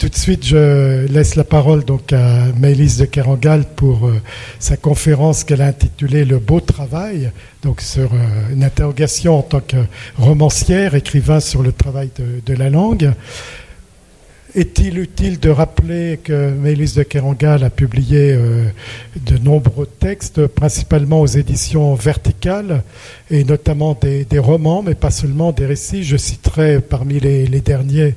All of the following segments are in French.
tout de suite, je laisse la parole donc à Maëlys de Kerangal pour sa conférence qu'elle a intitulée Le beau travail, donc sur une interrogation en tant que romancière, écrivain sur le travail de la langue. Est-il utile de rappeler que Maëlys de Kerangal a publié de nombreux textes, principalement aux éditions Verticales, et notamment des romans, mais pas seulement des récits. Je citerai parmi les derniers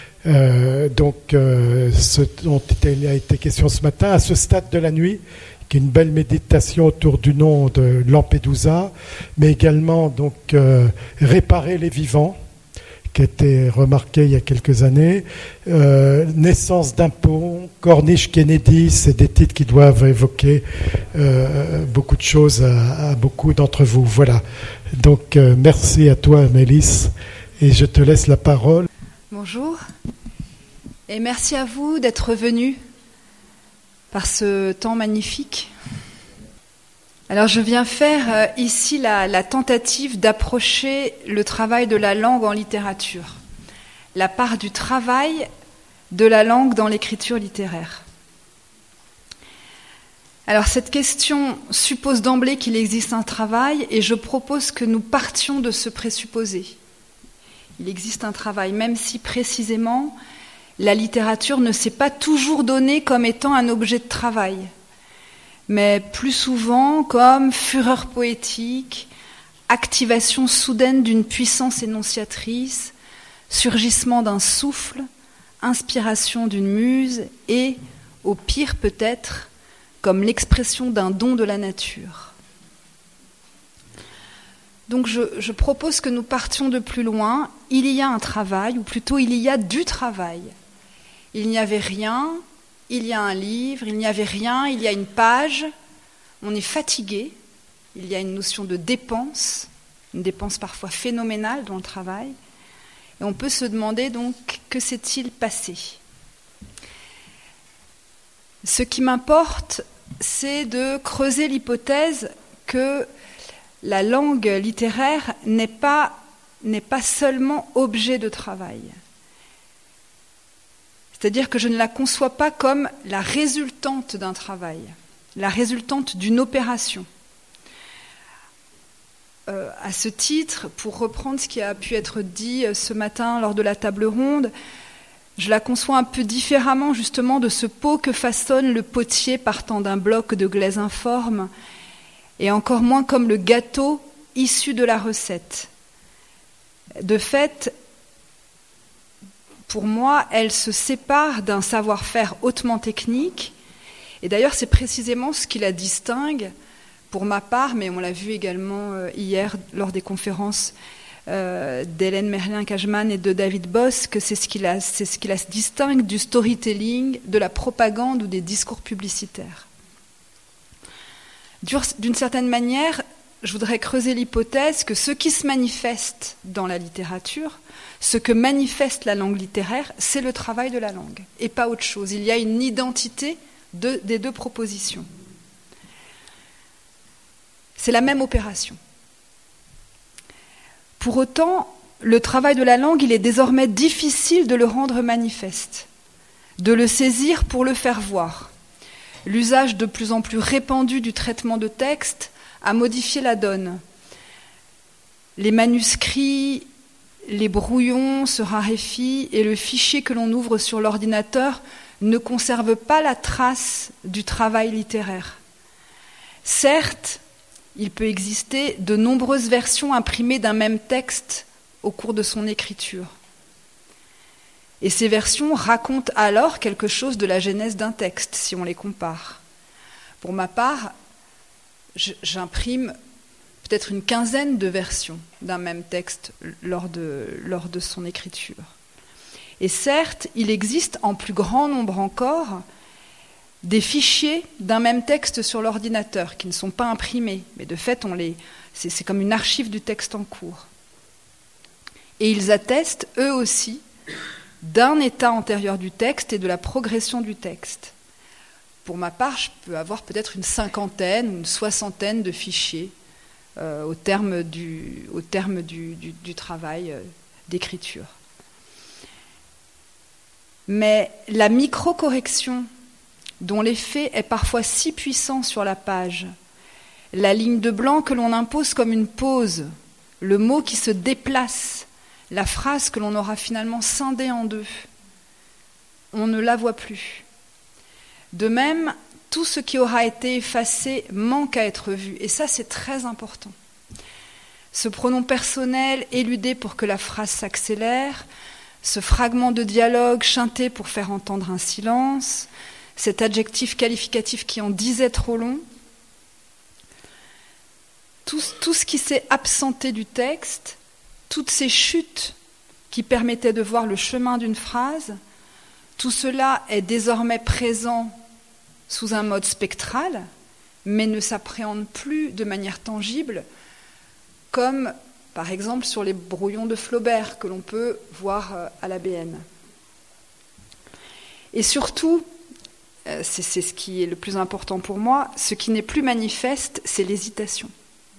ce dont il a été question ce matin, À ce stade de la nuit, qui est une belle méditation autour du nom de Lampedusa, mais également Réparer les vivants, qui a été remarqué il y a quelques années, Naissance d'un pont, Corniche Kennedy, c'est des titres qui doivent évoquer beaucoup de choses à beaucoup d'entre vous. Voilà. Donc merci à toi, Maëlys, et je te laisse la parole. Bonjour, et merci à vous d'être venus par ce temps magnifique. Alors je viens faire ici la tentative d'approcher le travail de la langue en littérature, la part du travail de la langue dans l'écriture littéraire. Alors cette question suppose d'emblée qu'il existe un travail et je propose que nous partions de ce présupposé. Il existe un travail, même si précisément la littérature ne s'est pas toujours donnée comme étant un objet de travail, mais plus souvent comme fureur poétique, activation soudaine d'une puissance énonciatrice, surgissement d'un souffle, inspiration d'une muse et, au pire peut-être, comme l'expression d'un don de la nature. Donc je propose que nous partions de plus loin. Il y a un travail, ou plutôt il y a du travail. Il n'y avait rien, il y a un livre, il n'y avait rien, il y a une page, on est fatigué, il y a une notion de dépense, une dépense parfois phénoménale dans le travail, et on peut se demander donc que s'est-il passé. Ce qui m'importe, c'est de creuser l'hypothèse que la langue littéraire n'est pas seulement objet de travail. C'est-à-dire que je ne la conçois pas comme la résultante d'un travail, la résultante d'une opération. À ce titre, pour reprendre ce qui a pu être dit ce matin lors de la table ronde, je la conçois un peu différemment justement de ce pot que façonne le potier partant d'un bloc de glaise informe, et encore moins comme le gâteau issu de la recette. De fait, pour moi, elle se sépare d'un savoir-faire hautement technique, et d'ailleurs c'est précisément ce qui la distingue, pour ma part, mais on l'a vu également hier lors des conférences d'Hélène Merlin-Cajman et de David Boss, que c'est ce qui la distingue du storytelling, de la propagande ou des discours publicitaires. D'une certaine manière, je voudrais creuser l'hypothèse que ce qui se manifeste dans la littérature, ce que manifeste la langue littéraire, c'est le travail de la langue, et pas autre chose. Il y a une identité des deux propositions. C'est la même opération. Pour autant, le travail de la langue, il est désormais difficile de le rendre manifeste, de le saisir pour le faire voir. L'usage de plus en plus répandu du traitement de texte a modifié la donne. Les manuscrits, les brouillons se raréfient et le fichier que l'on ouvre sur l'ordinateur ne conserve pas la trace du travail littéraire. Certes, il peut exister de nombreuses versions imprimées d'un même texte au cours de son écriture. Et ces versions racontent alors quelque chose de la genèse d'un texte, si on les compare. Pour ma part, j'imprime peut-être une quinzaine de versions d'un même texte lors de son écriture. Et certes, il existe en plus grand nombre encore des fichiers d'un même texte sur l'ordinateur qui ne sont pas imprimés, mais de fait, c'est comme une archive du texte en cours. Et ils attestent, eux aussi, d'un état antérieur du texte et de la progression du texte. Pour ma part, je peux avoir peut-être une cinquantaine ou une soixantaine de fichiers au terme du travail d'écriture. Mais la micro-correction, dont l'effet est parfois si puissant sur la page, la ligne de blanc que l'on impose comme une pause, le mot qui se déplace, la phrase que l'on aura finalement scindée en deux, on ne la voit plus. De même, tout ce qui aura été effacé manque à être vu, et ça c'est très important. Ce pronom personnel éludé pour que la phrase s'accélère, ce fragment de dialogue chanté pour faire entendre un silence, cet adjectif qualificatif qui en disait trop long, tout ce qui s'est absenté du texte, toutes ces chutes qui permettaient de voir le chemin d'une phrase, tout cela est désormais présent sous un mode spectral, mais ne s'appréhende plus de manière tangible, comme par exemple sur les brouillons de Flaubert que l'on peut voir à la BN. Et surtout, c'est ce qui est le plus important pour moi, ce qui n'est plus manifeste, c'est l'hésitation.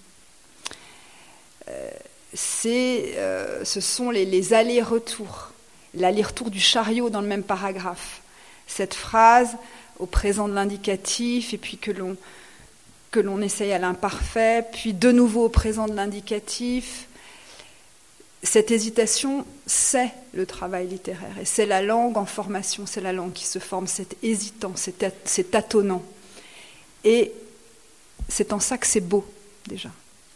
Ce sont les allers-retours, l'aller-retour du chariot dans le même paragraphe. Cette phrase au présent de l'indicatif, et puis que l'on essaye à l'imparfait, puis de nouveau au présent de l'indicatif. Cette hésitation, c'est le travail littéraire, et c'est la langue en formation, c'est la langue qui se forme, c'est hésitant, c'est tâtonnant. Et c'est en ça que c'est beau, déjà.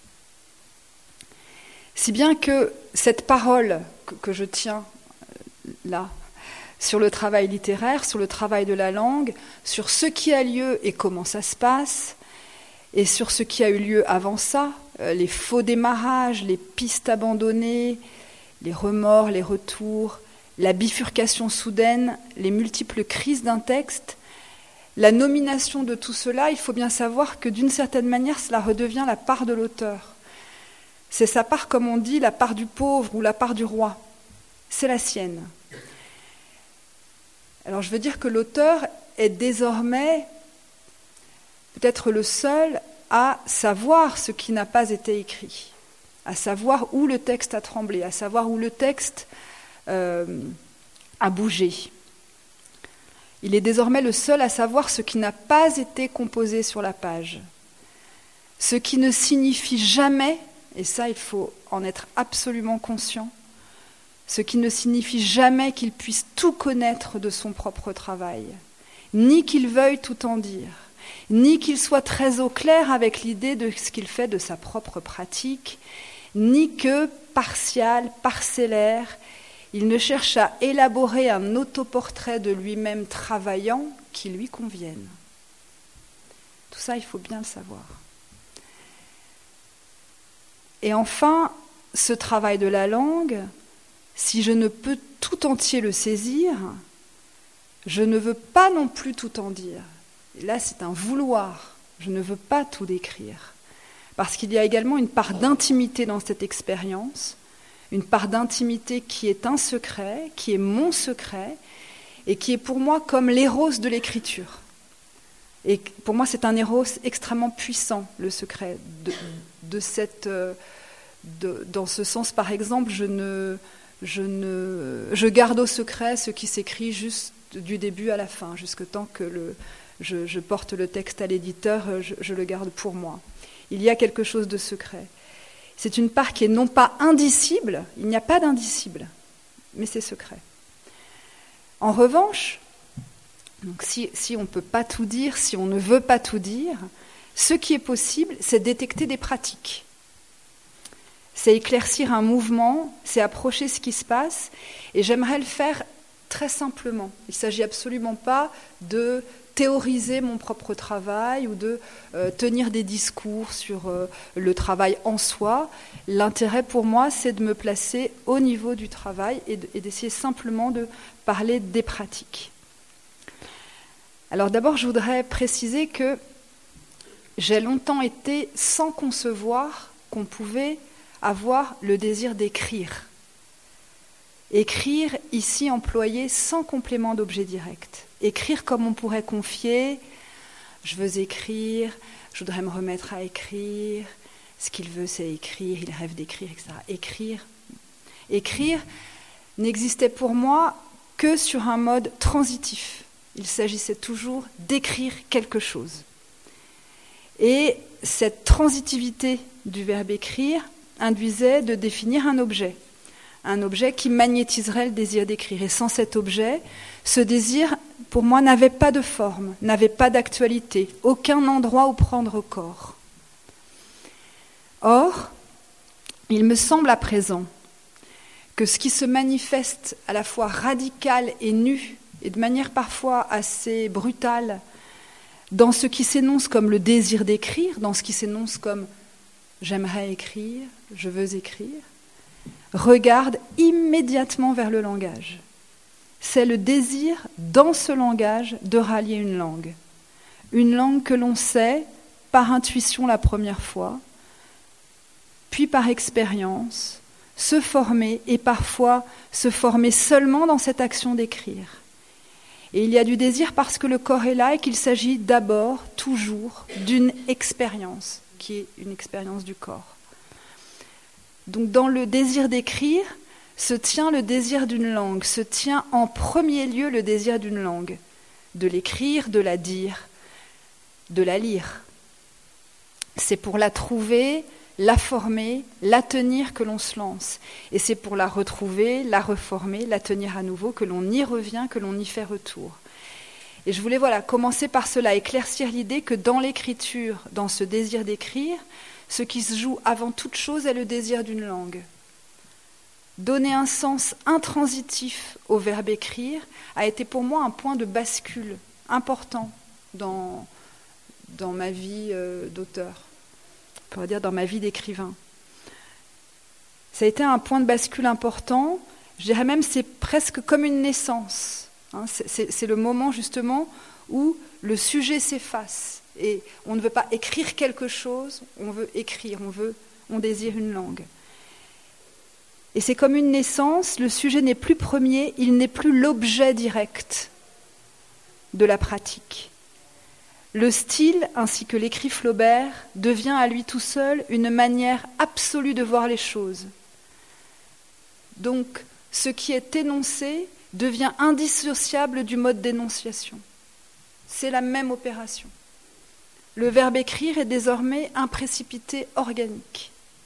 Si bien que cette parole que je tiens là, sur le travail littéraire, sur le travail de la langue, sur ce qui a lieu et comment ça se passe, et sur ce qui a eu lieu avant ça, les faux démarrages, les pistes abandonnées, les remords, les retours, la bifurcation soudaine, les multiples crises d'un texte, la nomination de tout cela, il faut bien savoir que d'une certaine manière, cela redevient la part de l'auteur. C'est sa part, comme on dit, la part du pauvre ou la part du roi. C'est la sienne. Alors je veux dire que l'auteur est désormais peut-être le seul à savoir ce qui n'a pas été écrit, à savoir où le texte a tremblé, à savoir où le texte a bougé. Il est désormais le seul à savoir ce qui n'a pas été composé sur la page, ce qui ne signifie jamais, et ça il faut en être absolument conscient, ce qui ne signifie jamais qu'il puisse tout connaître de son propre travail, ni qu'il veuille tout en dire, ni qu'il soit très au clair avec l'idée de ce qu'il fait de sa propre pratique, ni que, partial, parcellaire, il ne cherche à élaborer un autoportrait de lui-même travaillant qui lui convienne. Tout ça, il faut bien le savoir. Et enfin, ce travail de la langue, si je ne peux tout entier le saisir, je ne veux pas non plus tout en dire. Et là, c'est un vouloir. Je ne veux pas tout décrire. Parce qu'il y a également une part d'intimité dans cette expérience, une part d'intimité qui est un secret, qui est mon secret, et qui est pour moi comme l'éros de l'écriture. Et pour moi, c'est un éros extrêmement puissant, le secret. Dans ce sens, par exemple, je garde au secret ce qui s'écrit juste du début à la fin, jusqu'au temps que je porte le texte à l'éditeur, je le garde pour moi. Il y a quelque chose de secret. C'est une part qui est non pas indicible, il n'y a pas d'indicible, mais c'est secret. En revanche, donc si on ne peut pas tout dire, si on ne veut pas tout dire, ce qui est possible, c'est détecter des pratiques. C'est éclaircir un mouvement, c'est approcher ce qui se passe, et j'aimerais le faire très simplement. Il ne s'agit absolument pas de théoriser mon propre travail ou de tenir des discours sur le travail en soi. L'intérêt pour moi, c'est de me placer au niveau du travail et d'essayer simplement de parler des pratiques. Alors d'abord, je voudrais préciser que j'ai longtemps été sans concevoir qu'on pouvait avoir le désir d'écrire. Écrire, ici employé sans complément d'objet direct. Écrire comme on pourrait confier, je veux écrire, je voudrais me remettre à écrire, ce qu'il veut c'est écrire, il rêve d'écrire, etc. Écrire n'existait pour moi que sur un mode transitif. Il s'agissait toujours d'écrire quelque chose. Et cette transitivité du verbe écrire induisait de définir un objet qui magnétiserait le désir d'écrire. Et sans cet objet, ce désir, pour moi, n'avait pas de forme, n'avait pas d'actualité, aucun endroit où prendre corps. Or, il me semble à présent que ce qui se manifeste à la fois radical et nu, et de manière parfois assez brutale, dans ce qui s'énonce comme le désir d'écrire, dans ce qui s'énonce comme « j'aimerais écrire, je veux écrire », regarde immédiatement vers le langage. C'est le désir, dans ce langage, de rallier une langue que l'on sait par intuition la première fois, puis par expérience, se former et parfois se former seulement dans cette action d'écrire. Et il y a du désir parce que le corps est là et qu'il s'agit d'abord, toujours, d'une expérience, qui est une expérience du corps. Donc dans le désir d'écrire se tient le désir d'une langue, se tient en premier lieu le désir d'une langue, de l'écrire, de la dire, de la lire. C'est pour la trouver, la former, la tenir que l'on se lance. Et c'est pour la retrouver, la reformer, la tenir à nouveau, que l'on y revient, que l'on y fait retour. Et je voulais commencer par cela, éclaircir l'idée que dans l'écriture, dans ce désir d'écrire, ce qui se joue avant toute chose est le désir d'une langue. Donner un sens intransitif au verbe écrire a été pour moi un point de bascule important dans ma vie d'auteur, on pourrait dire dans ma vie d'écrivain. Ça a été un point de bascule important, je dirais même c'est presque comme une naissance. C'est le moment justement où le sujet s'efface. Et on ne veut pas écrire quelque chose, on veut écrire, on désire une langue. Et c'est comme une naissance, le sujet n'est plus premier, il n'est plus l'objet direct de la pratique. Le style, ainsi que l'écrit Flaubert, devient à lui tout seul une manière absolue de voir les choses. Donc, ce qui est énoncé devient indissociable du mode d'énonciation. C'est la même opération. Le verbe écrire est désormais un précipité organique.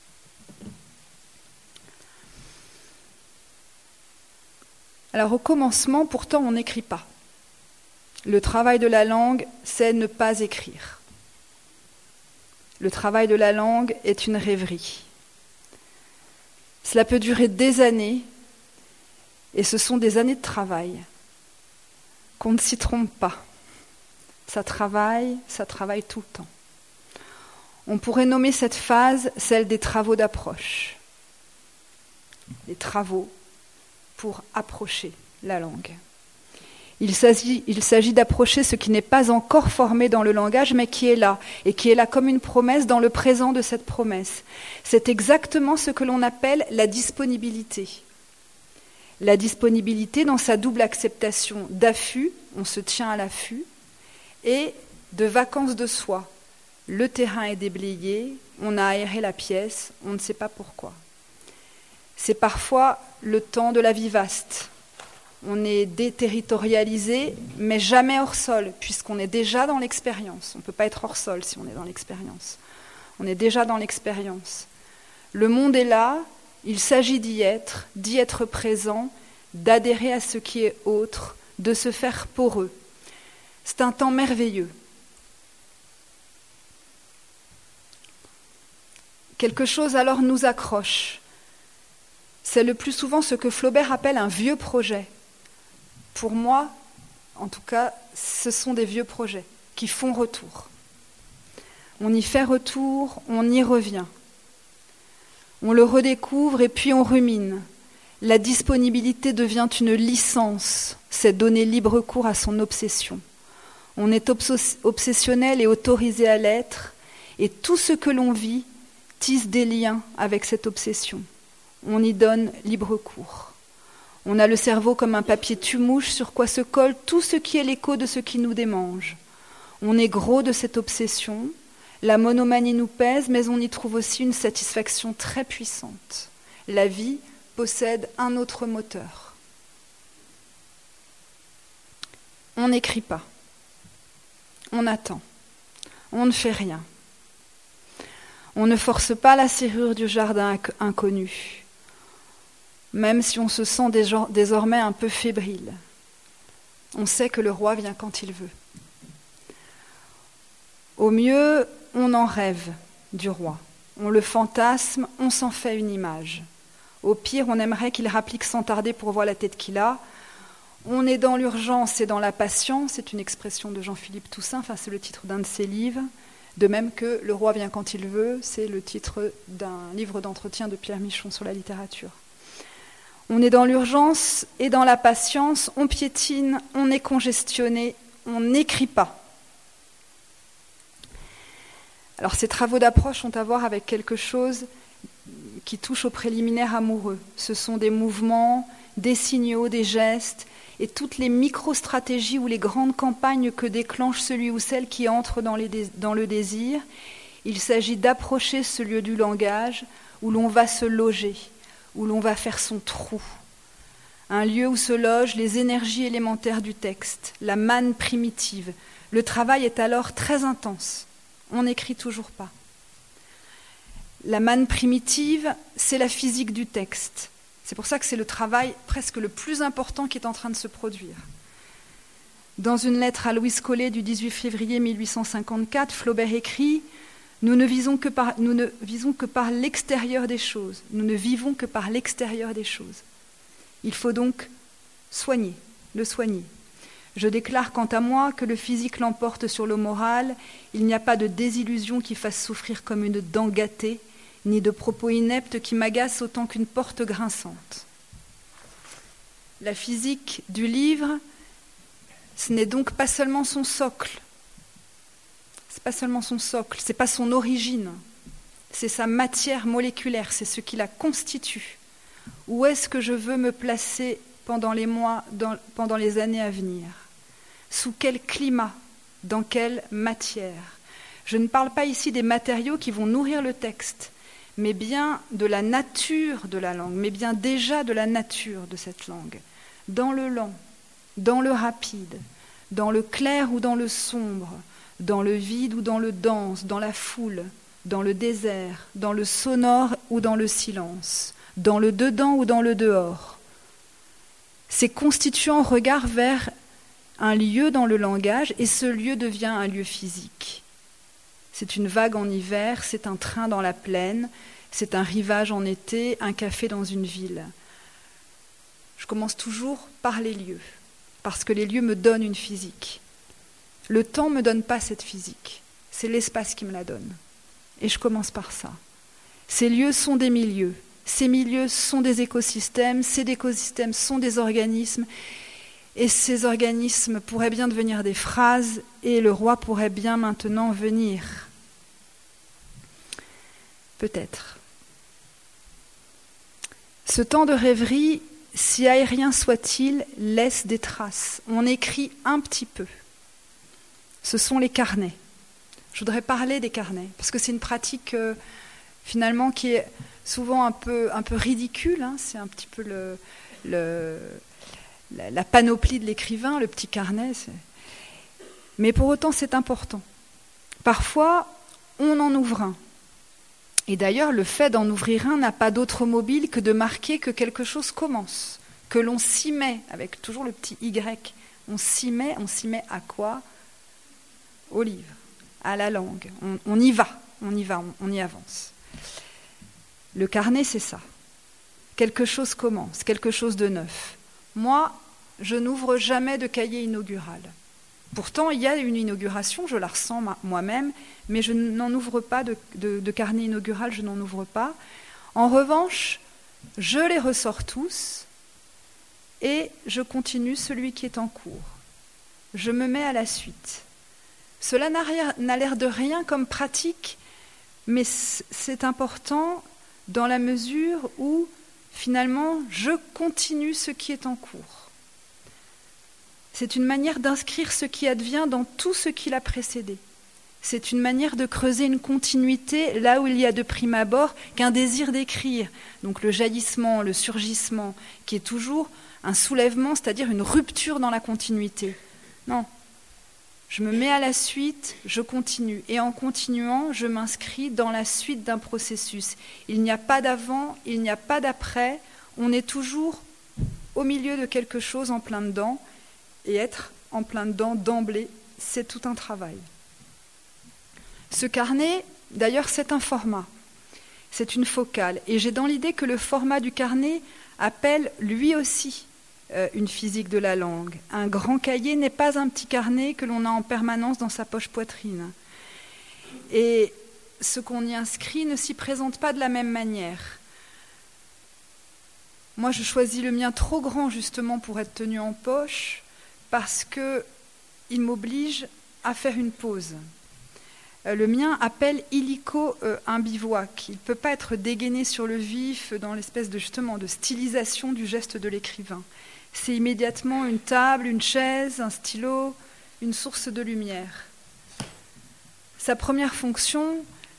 Alors au commencement, pourtant, on n'écrit pas. Le travail de la langue, c'est ne pas écrire. Le travail de la langue est une rêverie. Cela peut durer des années, et ce sont des années de travail. Qu'on ne s'y trompe pas. Ça travaille tout le temps. On pourrait nommer cette phase celle des travaux d'approche. Les travaux pour approcher la langue. Il s'agit d'approcher ce qui n'est pas encore formé dans le langage, mais qui est là, et qui est là comme une promesse dans le présent de cette promesse. C'est exactement ce que l'on appelle la disponibilité. La disponibilité dans sa double acceptation d'affût, on se tient à l'affût, et de vacances de soi. Le terrain est déblayé, on a aéré la pièce, on ne sait pas pourquoi. C'est parfois le temps de la vie vaste. On est déterritorialisé, mais jamais hors sol, puisqu'on est déjà dans l'expérience. On ne peut pas être hors sol si on est dans l'expérience. On est déjà dans l'expérience. Le monde est là, il s'agit d'y être présent, d'adhérer à ce qui est autre, de se faire poreux. C'est un temps merveilleux. Quelque chose alors nous accroche. C'est le plus souvent ce que Flaubert appelle un vieux projet. Pour moi, en tout cas, ce sont des vieux projets qui font retour. On y fait retour, on y revient. On le redécouvre et puis on rumine. La disponibilité devient une licence, c'est donner libre cours à son obsession. On est obsessionnel et autorisé à l'être, et tout ce que l'on vit tisse des liens avec cette obsession. On y donne libre cours. On a le cerveau comme un papier tue-mouche sur quoi se colle tout ce qui est l'écho de ce qui nous démange. On est gros de cette obsession, la monomanie nous pèse, mais on y trouve aussi une satisfaction très puissante. La vie possède un autre moteur. On n'écrit pas. On attend. On ne fait rien. On ne force pas la serrure du jardin inconnu, même si on se sent désormais un peu fébrile. On sait que le roi vient quand il veut. Au mieux, on en rêve du roi. On le fantasme, on s'en fait une image. Au pire, on aimerait qu'il rapplique sans tarder pour voir la tête qu'il a. On est dans l'urgence et dans la patience, c'est une expression de Jean-Philippe Toussaint, enfin c'est le titre d'un de ses livres, de même que Le roi vient quand il veut, c'est le titre d'un livre d'entretien de Pierre Michon sur la littérature. On est dans l'urgence et dans la patience, on piétine, on est congestionné, on n'écrit pas. Alors ces travaux d'approche ont à voir avec quelque chose qui touche aux préliminaires amoureux. Ce sont des mouvements, des signaux, des gestes, et toutes les micro-stratégies ou les grandes campagnes que déclenche celui ou celle qui entre dans le désir. Il s'agit d'approcher ce lieu du langage où l'on va se loger, où l'on va faire son trou. Un lieu où se logent les énergies élémentaires du texte, la manne primitive. Le travail est alors très intense. On n'écrit toujours pas. La manne primitive, c'est la physique du texte. C'est pour ça que c'est le travail presque le plus important qui est en train de se produire. Dans une lettre à Louis Collet du 18 février 1854, Flaubert écrit « Nous ne visons que par l'extérieur des choses. Nous ne vivons que par l'extérieur des choses. Il faut donc le soigner. Je déclare quant à moi que le physique l'emporte sur le moral. Il n'y a pas de désillusion qui fasse souffrir comme une dent gâtée, ni de propos ineptes qui m'agacent autant qu'une porte grinçante. » La physique du livre, ce n'est donc pas seulement son socle. C'est pas seulement son socle, c'est pas son origine. C'est sa matière moléculaire, c'est ce qui la constitue. Où est-ce que je veux me placer pendant les mois, pendant les années à venir? Sous quel climat? Dans quelle matière? Je ne parle pas ici des matériaux qui vont nourrir le texte, mais bien de la nature de la langue, mais bien déjà de la nature de cette langue. Dans le lent, dans le rapide, dans le clair ou dans le sombre, dans le vide ou dans le dense, dans la foule, dans le désert, dans le sonore ou dans le silence, dans le dedans ou dans le dehors. C'est constituant regard vers un lieu dans le langage, et ce lieu devient un lieu physique. C'est une vague en hiver, c'est un train dans la plaine, c'est un rivage en été, un café dans une ville. Je commence toujours par les lieux, parce que les lieux me donnent une physique. Le temps ne me donne pas cette physique, c'est l'espace qui me la donne. Et je commence par ça. Ces lieux sont des milieux, ces milieux sont des écosystèmes, ces écosystèmes sont des organismes, et ces organismes pourraient bien devenir des phrases, et le roi pourrait bien maintenant venir. Peut-être. Ce temps de rêverie, si aérien soit-il, laisse des traces. On écrit un petit peu. Ce sont les carnets. Je voudrais parler des carnets, parce que c'est une pratique finalement qui est souvent un peu ridicule. Hein. C'est un petit peu la panoplie de l'écrivain, le petit carnet. Mais pour autant, c'est important. Parfois, on en ouvre un. Et d'ailleurs, le fait d'en ouvrir un n'a pas d'autre mobile que de marquer que quelque chose commence, que l'on s'y met, avec toujours le petit Y. On s'y met à quoi? Au livre, à la langue. On y va, on y avance. Le carnet, c'est ça. Quelque chose commence, quelque chose de neuf. Moi, je n'ouvre jamais de cahier inaugural. Pourtant, il y a une inauguration, je la ressens moi-même, mais je n'en ouvre pas de carnet inaugural, je n'en ouvre pas. En revanche, je les ressors tous et je continue celui qui est en cours. Je me mets à la suite. Cela n'a l'air de rien comme pratique, mais c'est important dans la mesure où, finalement, je continue ce qui est en cours. C'est une manière d'inscrire ce qui advient dans tout ce qui l'a précédé. C'est une manière de creuser une continuité là où il y a de prime abord qu'un désir d'écrire. Donc le jaillissement, le surgissement, qui est toujours un soulèvement, c'est-à-dire une rupture dans la continuité. Non. Je me mets à la suite, je continue. Et en continuant, je m'inscris dans la suite d'un processus. Il n'y a pas d'avant, il n'y a pas d'après. On est toujours au milieu de quelque chose en plein dedans. Et être en plein dedans d'emblée, c'est tout un travail. Ce carnet, d'ailleurs, c'est un format. C'est une focale. Et j'ai dans l'idée que le format du carnet appelle lui aussi une physique de la langue. Un grand cahier n'est pas un petit carnet que l'on a en permanence dans sa poche poitrine. Et ce qu'on y inscrit ne s'y présente pas de la même manière. Moi, je choisis le mien trop grand justement pour être tenu en poche parce qu'il m'oblige à faire une pause. Le mien appelle illico un bivouac. Il ne peut pas être dégainé sur le vif dans l'espèce de justement de stylisation du geste de l'écrivain. C'est immédiatement une table, une chaise, un stylo, une source de lumière. Sa première fonction,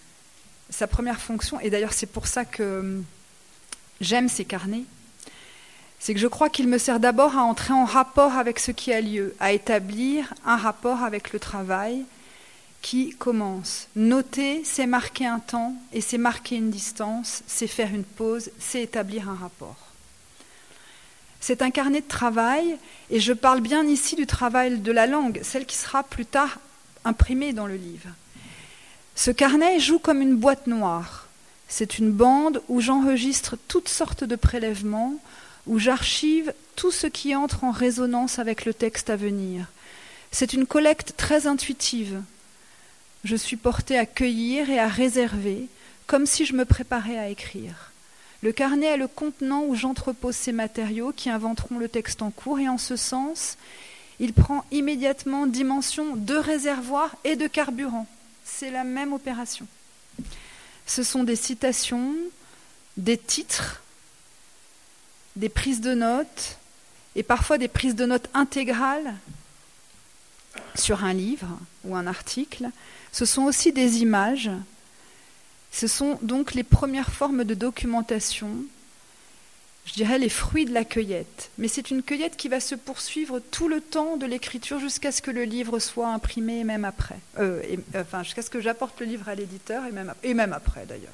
et d'ailleurs c'est pour ça que j'aime ces carnets, c'est que je crois qu'il me sert d'abord à entrer en rapport avec ce qui a lieu, à établir un rapport avec le travail qui commence. Noter, c'est marquer un temps et c'est marquer une distance, c'est faire une pause, c'est établir un rapport. C'est un carnet de travail, et je parle bien ici du travail de la langue, celle qui sera plus tard imprimée dans le livre. Ce carnet joue comme une boîte noire. C'est une bande où j'enregistre toutes sortes de prélèvements, où j'archive tout ce qui entre en résonance avec le texte à venir. C'est une collecte très intuitive. Je suis portée à cueillir et à réserver, comme si je me préparais à écrire. Le carnet est le contenant où j'entrepose ces matériaux qui inventeront le texte en cours, et en ce sens, il prend immédiatement dimension de réservoir et de carburant. C'est la même opération. Ce sont des citations, des titres, des prises de notes, et parfois des prises de notes intégrales sur un livre ou un article. Ce sont aussi des images. Ce sont donc les premières formes de documentation, je dirais les fruits de la cueillette. Mais c'est une cueillette qui va se poursuivre tout le temps de l'écriture jusqu'à ce que le livre soit imprimé, et même après. Jusqu'à ce que j'apporte le livre à l'éditeur, et même après d'ailleurs.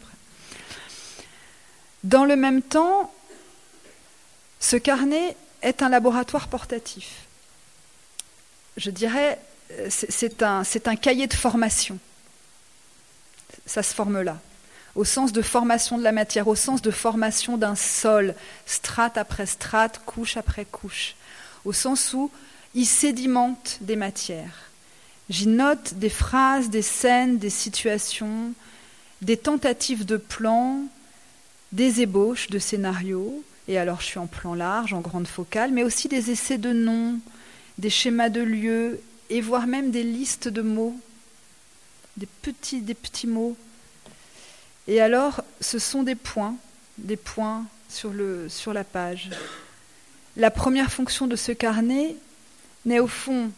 Dans le même temps, ce carnet est un laboratoire portatif. Je dirais, c'est un cahier de formation. Ça se forme là, au sens de formation de la matière, au sens de formation d'un sol, strate après strate, couche après couche, au sens où il sédimente des matières. J'y note des phrases, des scènes, des situations, des tentatives de plans, des ébauches de scénarios, et alors je suis en plan large, en grande focale, mais aussi des essais de noms, des schémas de lieux, et voire même des listes de mots, des petits mots. Et alors, ce sont des points sur la page. La première fonction de ce carnet n'est au fond...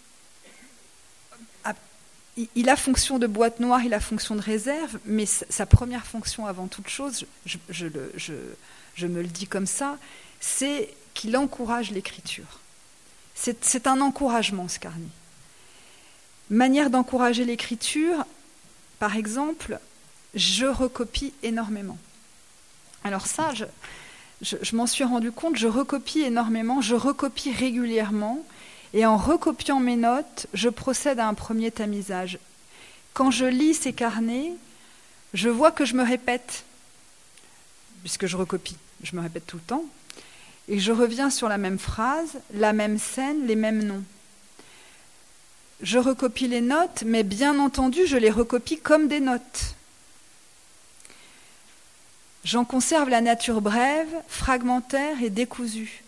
Il a fonction de boîte noire, il a fonction de réserve, mais sa première fonction avant toute chose, je me le dis comme ça, c'est qu'il encourage l'écriture. C'est un encouragement, ce carnet. Manière d'encourager l'écriture, par exemple, je recopie énormément. Alors ça, je m'en suis rendu compte, je recopie énormément, je recopie régulièrement, et en recopiant mes notes, je procède à un premier tamisage. Quand je lis ces carnets, je vois que je me répète, puisque je recopie, je me répète tout le temps, et je reviens sur la même phrase, la même scène, les mêmes noms. Je recopie les notes, mais bien entendu, je les recopie comme des notes. J'en conserve la nature brève, fragmentaire et décousue.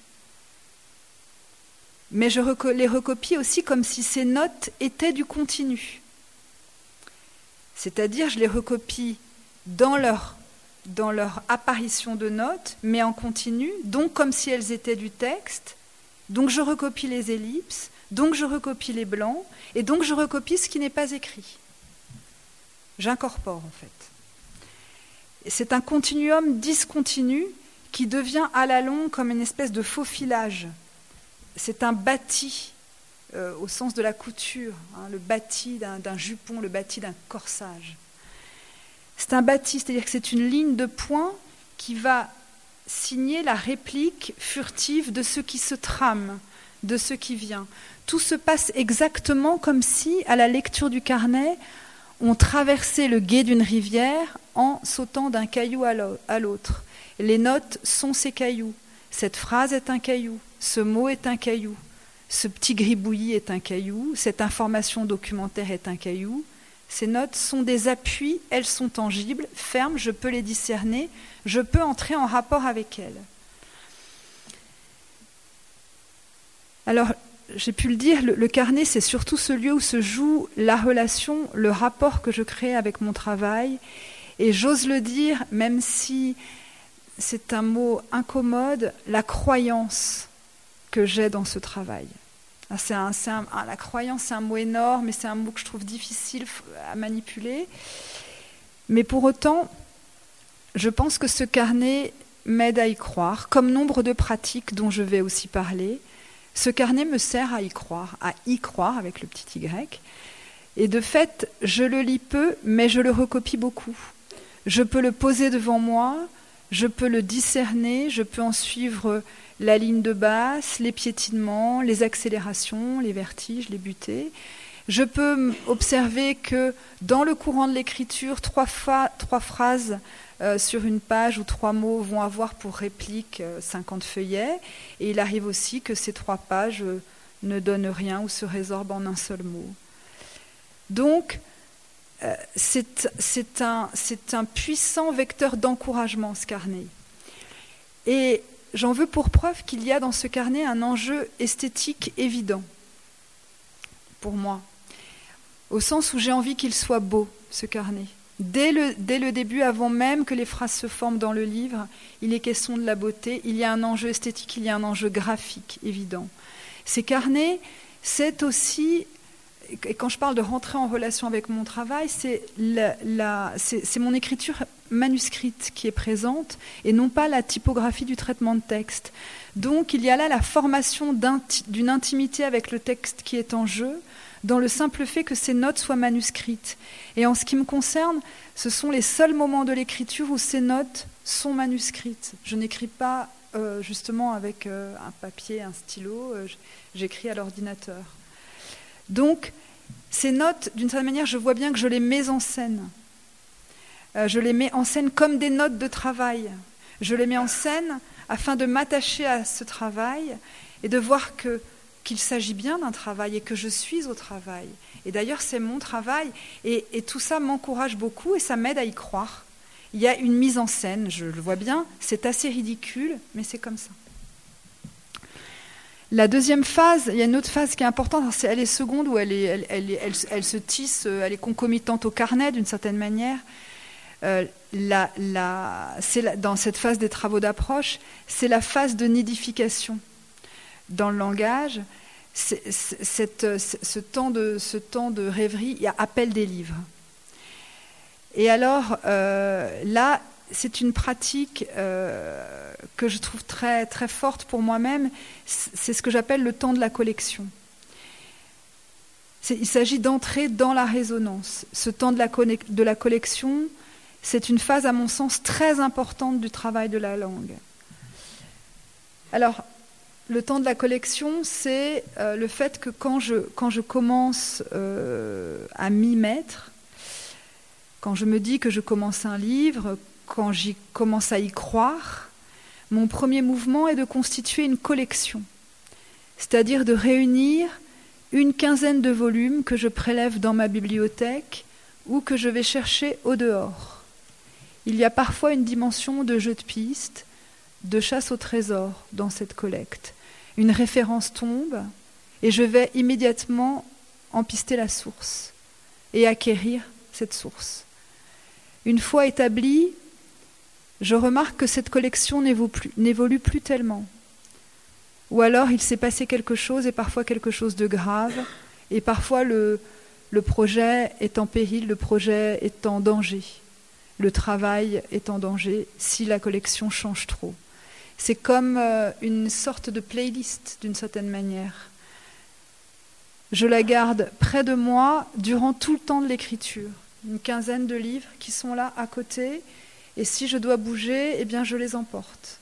Mais je les recopie aussi comme si ces notes étaient du continu. C'est-à-dire, je les recopie dans leur apparition de notes, mais en continu, donc comme si elles étaient du texte. Donc je recopie les ellipses, donc je recopie les blancs, et donc je recopie ce qui n'est pas écrit. J'incorpore en fait. C'est un continuum discontinu qui devient à la longue comme une espèce de faux filage. C'est un bâti au sens de la couture, le bâti d'un jupon, le bâti d'un corsage. C'est un bâti, c'est-à-dire que c'est une ligne de points qui va signer la réplique furtive de ce qui se trame, de ce qui vient. Tout se passe exactement comme si, à la lecture du carnet, on traversait le gué d'une rivière en sautant d'un caillou à l'autre. Les notes sont ces cailloux. Cette phrase est un caillou, ce mot est un caillou, ce petit gribouillis est un caillou, cette information documentaire est un caillou. Ces notes sont des appuis, elles sont tangibles, fermes, je peux les discerner, je peux entrer en rapport avec elles. Alors, j'ai pu le dire, le carnet, c'est surtout ce lieu où se joue la relation, le rapport que je crée avec mon travail. Et j'ose le dire, même si c'est un mot incommode, la croyance que j'ai dans ce travail. La croyance, c'est un mot énorme, et c'est un mot que je trouve difficile à manipuler. Mais pour autant, je pense que ce carnet m'aide à y croire, comme nombre de pratiques dont je vais aussi parler. Ce carnet me sert à y croire avec le petit Y. Et de fait, je le lis peu, mais je le recopie beaucoup. Je peux le poser devant moi, je peux le discerner, je peux en suivre la ligne de basse, les piétinements, les accélérations, les vertiges, les butées. Je peux observer que dans le courant de l'écriture, trois phrases sur une page ou 3 mots vont avoir pour réplique 50 feuillets. Et il arrive aussi que ces 3 pages ne donnent rien ou se résorbent en un seul mot. Donc, c'est un puissant vecteur d'encouragement, ce carnet. Et j'en veux pour preuve qu'il y a dans ce carnet un enjeu esthétique évident, pour moi, au sens où j'ai envie qu'il soit beau, ce carnet. Dès le début, avant même que les phrases se forment dans le livre, il est question de la beauté, il y a un enjeu esthétique, il y a un enjeu graphique évident. Ces carnets, c'est aussi, et quand je parle de rentrer en relation avec mon travail, c'est mon écriture manuscrite qui est présente et non pas la typographie du traitement de texte. Donc il y a là la formation d'une intimité avec le texte qui est en jeu, dans le simple fait que ces notes soient manuscrites. Et en ce qui me concerne, ce sont les seuls moments de l'écriture où ces notes sont manuscrites. Je n'écris pas justement avec un papier, un stylo, j'écris à l'ordinateur. Donc, ces notes, d'une certaine manière, je vois bien que je les mets en scène. Je les mets en scène comme des notes de travail. Je les mets en scène afin de m'attacher à ce travail et de voir qu'il s'agit bien d'un travail et que je suis au travail. Et d'ailleurs, c'est mon travail. Et tout ça m'encourage beaucoup et ça m'aide à y croire. Il y a une mise en scène, je le vois bien, c'est assez ridicule, mais c'est comme ça. La deuxième phase, il y a une autre phase qui est importante, elle est seconde, où elle se tisse, elle est concomitante au carnet d'une certaine manière. Dans cette phase des travaux d'approche, c'est la phase de nidification. Dans le langage, ce temps de rêverie, il y a appel des livres. Et alors, là, c'est une pratique que je trouve très, très forte pour moi-même. C'est ce que j'appelle le temps de la collection. Il s'agit d'entrer dans la résonance. Ce temps de la collection, c'est une phase, à mon sens, très importante du travail de la langue. Alors, le temps de la collection, c'est le fait que quand je commence à m'y mettre, quand je me dis que je commence un livre, quand j'y commence à y croire, mon premier mouvement est de constituer une collection, c'est-à-dire de réunir une quinzaine de volumes que je prélève dans ma bibliothèque ou que je vais chercher au dehors. Il y a parfois une dimension de jeu de piste, de chasse au trésor dans cette collecte. Une référence tombe et je vais immédiatement empister la source et acquérir cette source. Une fois établie, je remarque que cette collection n'évolue plus tellement. Ou alors il s'est passé quelque chose, et parfois quelque chose de grave, et parfois le projet est en péril, le projet est en danger, le travail est en danger si la collection change trop. C'est comme une sorte de playlist d'une certaine manière. Je la garde près de moi durant tout le temps de l'écriture. Une quinzaine de livres qui sont là à côté, et si je dois bouger, eh bien je les emporte.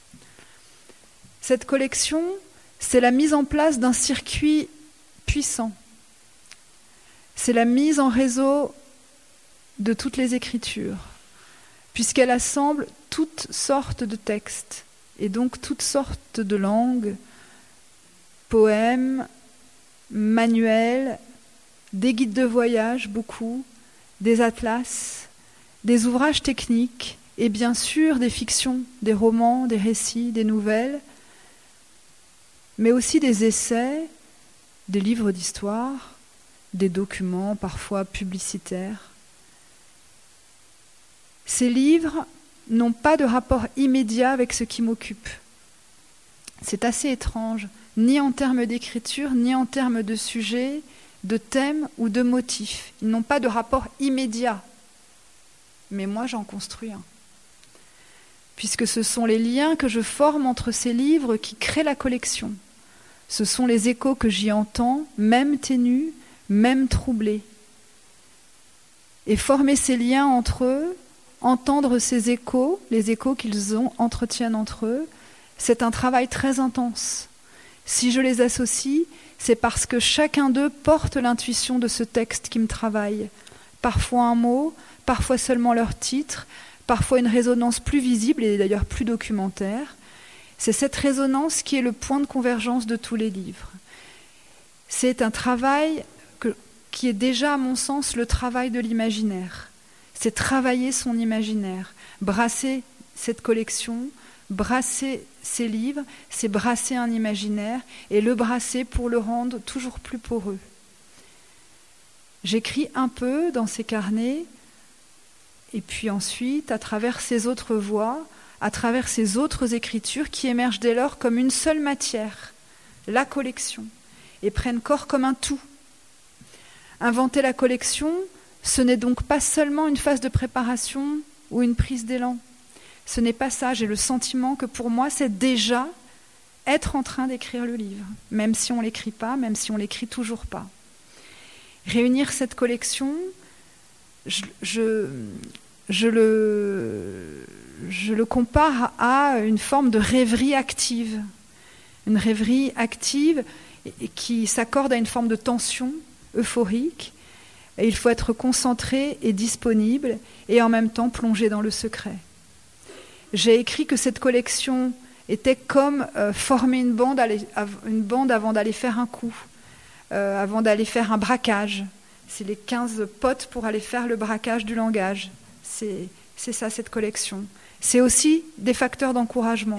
Cette collection, c'est la mise en place d'un circuit puissant. C'est la mise en réseau de toutes les écritures, puisqu'elle assemble toutes sortes de textes, et donc toutes sortes de langues, poèmes, manuels, des guides de voyage, beaucoup, des atlas, des ouvrages techniques, et bien sûr des fictions, des romans, des récits, des nouvelles, mais aussi des essais, des livres d'histoire, des documents parfois publicitaires. Ces livres n'ont pas de rapport immédiat avec ce qui m'occupe. C'est assez étrange, ni en termes d'écriture, ni en termes de sujet, de thème ou de motif. Ils n'ont pas de rapport immédiat. Mais moi, j'en construis un. Puisque ce sont les liens que je forme entre ces livres qui créent la collection. Ce sont les échos que j'y entends, même ténus, même troublés. Et former ces liens entre eux, entendre ces échos, les échos qu'ils entretiennent entre eux, c'est un travail très intense. Si je les associe, c'est parce que chacun d'eux porte l'intuition de ce texte qui me travaille. Parfois un mot, parfois seulement leur titre, parfois une résonance plus visible et d'ailleurs plus documentaire. C'est cette résonance qui est le point de convergence de tous les livres. C'est un travail qui est déjà, à mon sens, le travail de l'imaginaire. C'est travailler son imaginaire, brasser cette collection, brasser ces livres, c'est brasser un imaginaire et le brasser pour le rendre toujours plus poreux. J'écris un peu dans ces carnets et puis ensuite, à travers ces autres voix, à travers ces autres écritures qui émergent dès lors comme une seule matière, la collection, et prennent corps comme un tout. Inventer la collection, ce n'est donc pas seulement une phase de préparation ou une prise d'élan. Ce n'est pas ça, j'ai le sentiment que pour moi, c'est déjà être en train d'écrire le livre, même si on ne l'écrit pas, même si on ne l'écrit toujours pas. Réunir cette collection, je le compare à une forme de rêverie active. Une rêverie active qui s'accorde à une forme de tension euphorique. Et il faut être concentré et disponible et en même temps plongé dans le secret. J'ai écrit que cette collection était comme former une bande avant d'aller faire un coup, avant d'aller faire un braquage. C'est les 15 potes pour aller faire le braquage du langage. C'est ça, cette collection. C'est aussi des facteurs d'encouragement.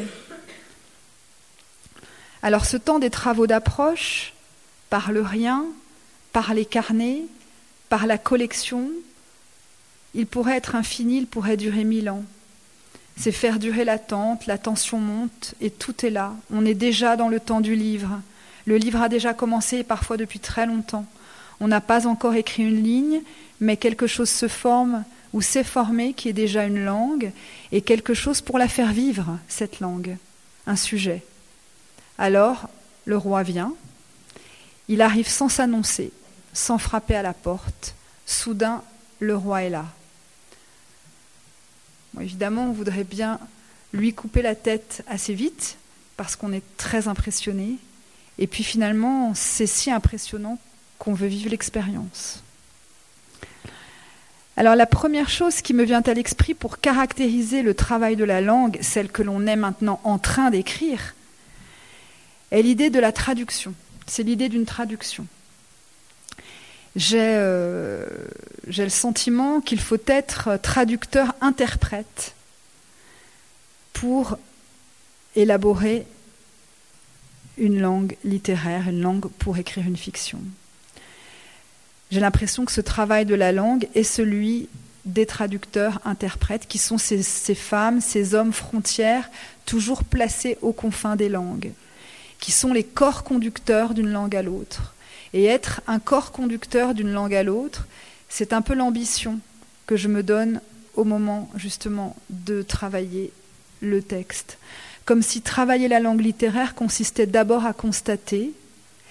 Alors ce temps des travaux d'approche, par le rien, par les carnets, par la collection, il pourrait être infini, il pourrait durer 1000 ans. C'est faire durer l'attente, la tension monte et tout est là. On est déjà dans le temps du livre. Le livre a déjà commencé, parfois depuis très longtemps. On n'a pas encore écrit une ligne, mais quelque chose se forme ou s'est formé qui est déjà une langue et quelque chose pour la faire vivre, cette langue, un sujet. Alors, le roi vient, il arrive sans s'annoncer, sans frapper à la porte. Soudain, le roi est là. Bon, évidemment, on voudrait bien lui couper la tête assez vite, parce qu'on est très impressionné. Et puis finalement, c'est si impressionnant qu'on veut vivre l'expérience. Alors la première chose qui me vient à l'esprit pour caractériser le travail de la langue, celle que l'on est maintenant en train d'écrire, est l'idée de la traduction. C'est l'idée d'une traduction. J'ai le sentiment qu'il faut être traducteur-interprète pour élaborer une langue littéraire, une langue pour écrire une fiction. J'ai l'impression que ce travail de la langue est celui des traducteurs-interprètes, qui sont ces femmes, ces hommes frontières, toujours placés aux confins des langues, qui sont les corps conducteurs d'une langue à l'autre. Et être un corps conducteur d'une langue à l'autre, c'est un peu l'ambition que je me donne au moment justement de travailler le texte. Comme si travailler la langue littéraire consistait d'abord à constater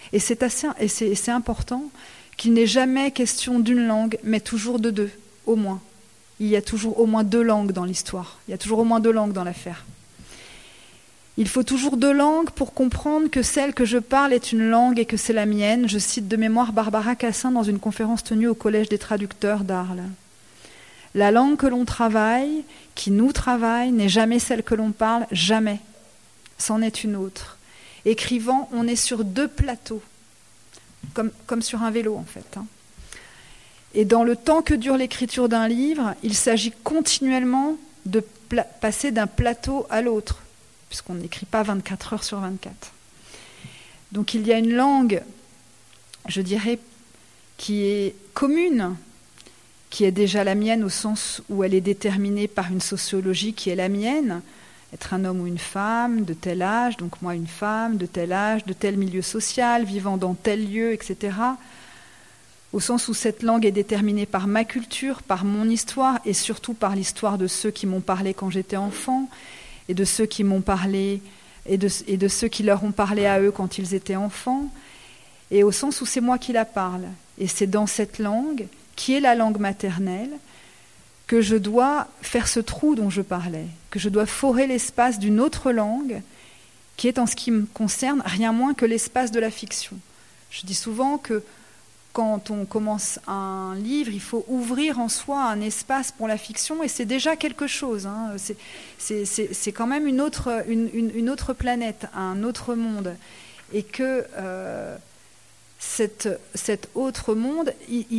Et c'est important qu'il n'est jamais question d'une langue, mais toujours de deux, au moins. Il y a toujours au moins 2 langues dans l'histoire. Il y a toujours au moins 2 langues dans l'affaire. Il faut toujours 2 langues pour comprendre que celle que je parle est une langue et que c'est la mienne. Je cite de mémoire Barbara Cassin dans une conférence tenue au Collège des traducteurs d'Arles. La langue que l'on travaille, qui nous travaille, n'est jamais celle que l'on parle, jamais. C'en est une autre. Écrivant, on est sur 2 plateaux, comme sur un vélo en fait. Et dans le temps que dure l'écriture d'un livre, il s'agit continuellement de passer d'un plateau à l'autre, puisqu'on n'écrit pas 24 heures sur 24. Donc il y a une langue, je dirais, qui est commune, qui est déjà la mienne au sens où elle est déterminée par une sociologie qui est la mienne, être un homme ou une femme de tel âge, donc moi une femme de tel âge, de tel milieu social, vivant dans tel lieu, etc., au sens où cette langue est déterminée par ma culture, par mon histoire, et surtout par l'histoire de ceux qui m'ont parlé quand j'étais enfant, et de ceux qui m'ont parlé, et de ceux qui leur ont parlé à eux quand ils étaient enfants, et au sens où c'est moi qui la parle. Et c'est dans cette langue, qui est la langue maternelle, que je dois faire ce trou dont je parlais, que je dois forer l'espace d'une autre langue, qui est en ce qui me concerne rien moins que l'espace de la fiction. Je dis souvent que quand on commence un livre, il faut ouvrir en soi un espace pour la fiction, et c'est déjà quelque chose. C'est quand même une autre planète, un autre monde. Et que cet autre monde,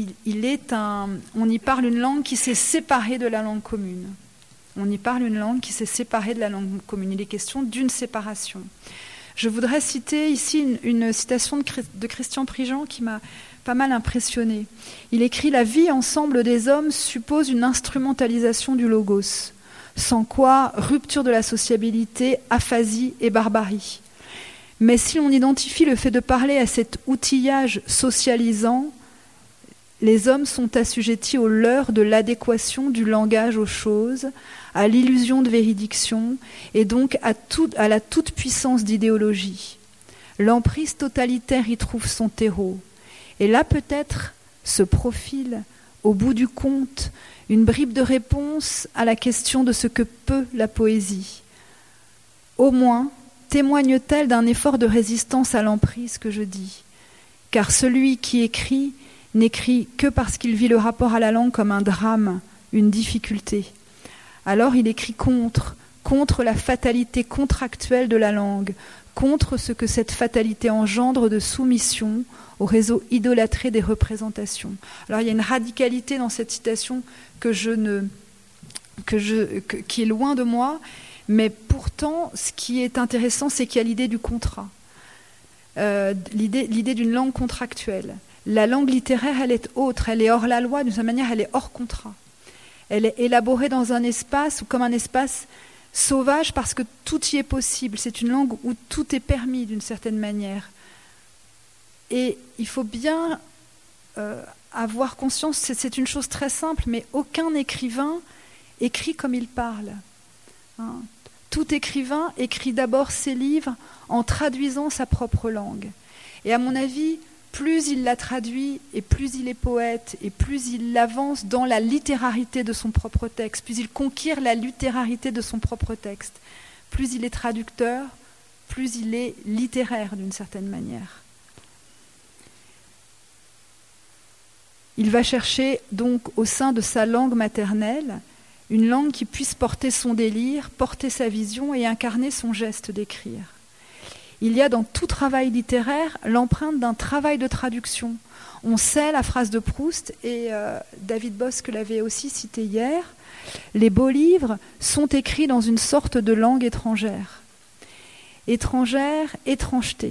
on y parle une langue qui s'est séparée de la langue commune. On y parle une langue qui s'est séparée de la langue commune. Il est question d'une séparation. Je voudrais citer ici une citation de Christian Prigent qui m'a pas mal impressionné. Il écrit « La vie ensemble des hommes suppose une instrumentalisation du logos, sans quoi rupture de la sociabilité, aphasie et barbarie. Mais si l'on identifie le fait de parler à cet outillage socialisant, les hommes sont assujettis au leurre de l'adéquation du langage aux choses, à l'illusion de véridiction et donc à la toute-puissance d'idéologie. L'emprise totalitaire y trouve son terreau. Et là, peut-être, se profile, au bout du compte, une bribe de réponse à la question de ce que peut la poésie. Au moins, témoigne-t-elle d'un effort de résistance à l'emprise que je dis. Car celui qui écrit n'écrit que parce qu'il vit le rapport à la langue comme un drame, une difficulté. Alors il écrit contre la fatalité contractuelle de la langue, contre ce que cette fatalité engendre de soumission au réseau idolâtré des représentations. Alors il y a une radicalité dans cette citation qui est loin de moi, mais pourtant ce qui est intéressant, c'est qu'il y a l'idée du contrat, l'idée d'une langue contractuelle. La langue littéraire, elle est autre, elle est hors la loi, d'une certaine manière, elle est hors contrat. Elle est élaborée dans un espace, ou comme un espace sauvage, parce que tout y est possible. C'est une langue où tout est permis, d'une certaine manière. Et il faut bien avoir conscience, c'est une chose très simple, mais aucun écrivain écrit comme il parle. Tout écrivain écrit d'abord ses livres en traduisant sa propre langue. Et à mon avis, plus il la traduit, et plus il est poète, et plus il avance dans la littérarité de son propre texte, plus il conquiert la littérarité de son propre texte, plus il est traducteur, plus il est littéraire d'une certaine manière. Il va chercher donc au sein de sa langue maternelle une langue qui puisse porter son délire, porter sa vision et incarner son geste d'écrire. Il y a dans tout travail littéraire l'empreinte d'un travail de traduction. On sait la phrase de Proust, et David Bosque l'avait aussi cité hier, les beaux livres sont écrits dans une sorte de langue étrangère. Étrangère, étrangeté.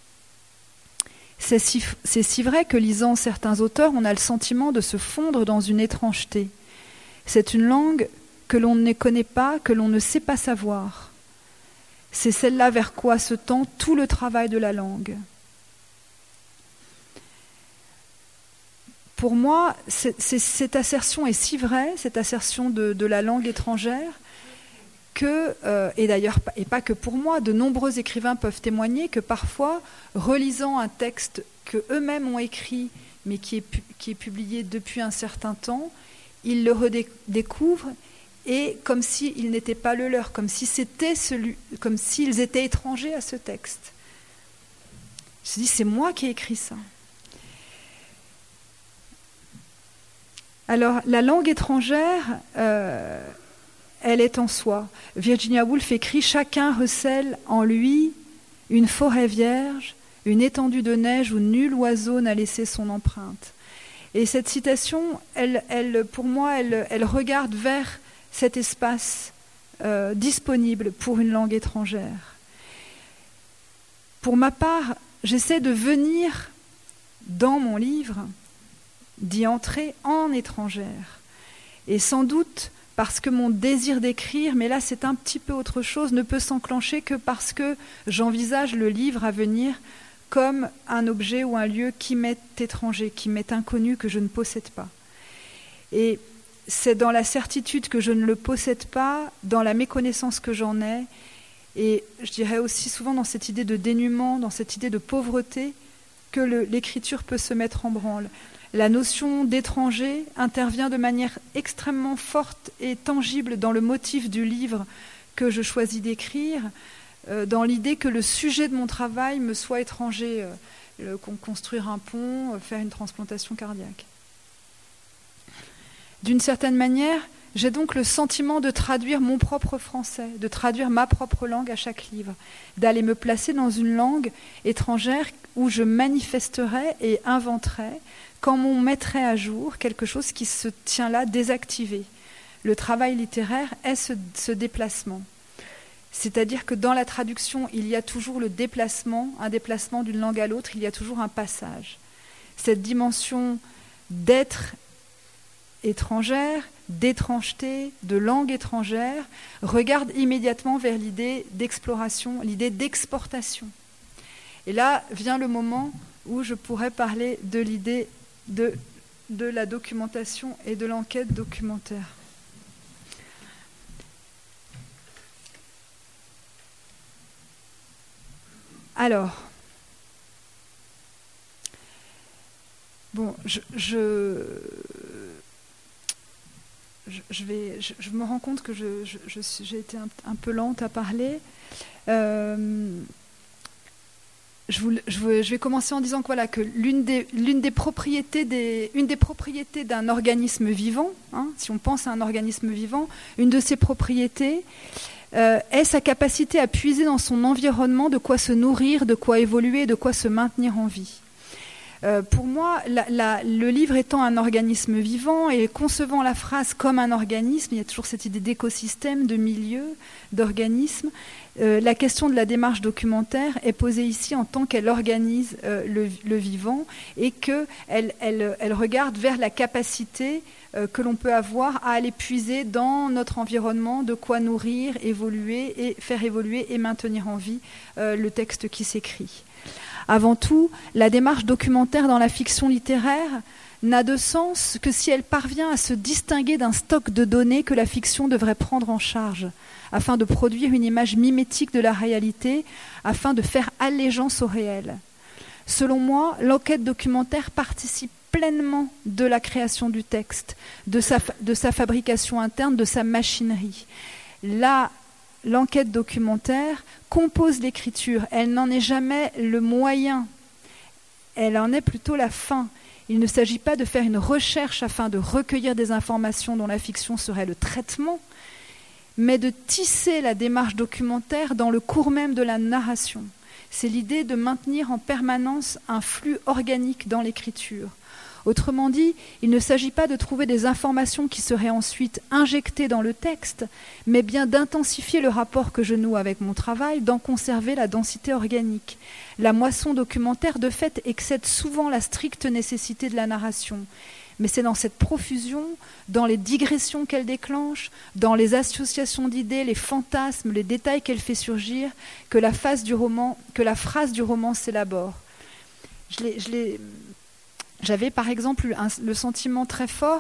C'est si vrai que lisant certains auteurs, on a le sentiment de se fondre dans une étrangeté. C'est une langue que l'on ne connaît pas, que l'on ne sait pas savoir. C'est celle-là vers quoi se tend tout le travail de la langue. Pour moi, cette assertion est si vraie, cette assertion de la langue étrangère, et d'ailleurs, et pas que pour moi, de nombreux écrivains peuvent témoigner que parfois, relisant un texte que eux-mêmes ont écrit, mais qui est publié depuis un certain temps, ils le redécouvrent, et comme s'il n'était pas le leur, comme s'ils étaient étrangers à ce texte. Je me suis dit, c'est moi qui ai écrit ça. Alors, la langue étrangère, elle est en soi. Virginia Woolf écrit « Chacun recèle en lui une forêt vierge, une étendue de neige où nul oiseau n'a laissé son empreinte. » Et cette citation, pour moi, elle regarde vers cet espace disponible pour une langue étrangère. Pour ma part, j'essaie de venir dans mon livre, d'y entrer en étrangère. Et sans doute parce que mon désir d'écrire, mais là c'est un petit peu autre chose, ne peut s'enclencher que parce que j'envisage le livre à venir comme un objet ou un lieu qui m'est étranger, qui m'est inconnu, que je ne possède pas. Et c'est dans la certitude que je ne le possède pas, dans la méconnaissance que j'en ai, et je dirais aussi souvent dans cette idée de dénuement, dans cette idée de pauvreté, que l'écriture peut se mettre en branle. La notion d'étranger intervient de manière extrêmement forte et tangible dans le motif du livre que je choisis d'écrire, dans l'idée que le sujet de mon travail me soit étranger, construire un pont, faire une transplantation cardiaque. D'une certaine manière, j'ai donc le sentiment de traduire mon propre français, de traduire ma propre langue à chaque livre, d'aller me placer dans une langue étrangère où je manifesterai et inventerai, quand on mettrait à jour quelque chose qui se tient là désactivé. Le travail littéraire est ce déplacement. C'est-à-dire que dans la traduction, il y a toujours le déplacement, un déplacement d'une langue à l'autre, il y a toujours un passage. Cette dimension d'être étrangère, d'étrangeté, de langue étrangère, regarde immédiatement vers l'idée d'exploration, l'idée d'exportation. Et là vient le moment où je pourrais parler de l'idée de la documentation et de l'enquête documentaire. Alors, bon, je me rends compte que j'ai été un peu lente à parler. Je vais commencer en disant que, voilà, que une des propriétés d'un organisme vivant, hein, si on pense à un organisme vivant, une de ses propriétés est sa capacité à puiser dans son environnement de quoi se nourrir, de quoi évoluer, de quoi se maintenir en vie. Pour moi, le livre étant un organisme vivant et concevant la phrase comme un organisme, il y a toujours cette idée d'écosystème, de milieu, d'organisme. La question de la démarche documentaire est posée ici en tant qu'elle organise le vivant et qu'elle regarde vers la capacité que l'on peut avoir à aller puiser dans notre environnement de quoi nourrir, évoluer et faire évoluer et maintenir en vie le texte qui s'écrit. Avant tout, la démarche documentaire dans la fiction littéraire n'a de sens que si elle parvient à se distinguer d'un stock de données que la fiction devrait prendre en charge, afin de produire une image mimétique de la réalité, afin de faire allégeance au réel. Selon moi, l'enquête documentaire participe pleinement de la création du texte, de sa fabrication interne, de sa machinerie. L'enquête documentaire compose l'écriture, elle n'en est jamais le moyen, elle en est plutôt la fin. Il ne s'agit pas de faire une recherche afin de recueillir des informations dont la fiction serait le traitement, mais de tisser la démarche documentaire dans le cours même de la narration. C'est l'idée de maintenir en permanence un flux organique dans l'écriture. Autrement dit, il ne s'agit pas de trouver des informations qui seraient ensuite injectées dans le texte, mais bien d'intensifier le rapport que je noue avec mon travail, d'en conserver la densité organique. La moisson documentaire, de fait, excède souvent la stricte nécessité de la narration. Mais c'est dans cette profusion, dans les digressions qu'elle déclenche, dans les associations d'idées, les fantasmes, les détails qu'elle fait surgir, que la phrase du roman s'élabore. J'avais par exemple le sentiment très fort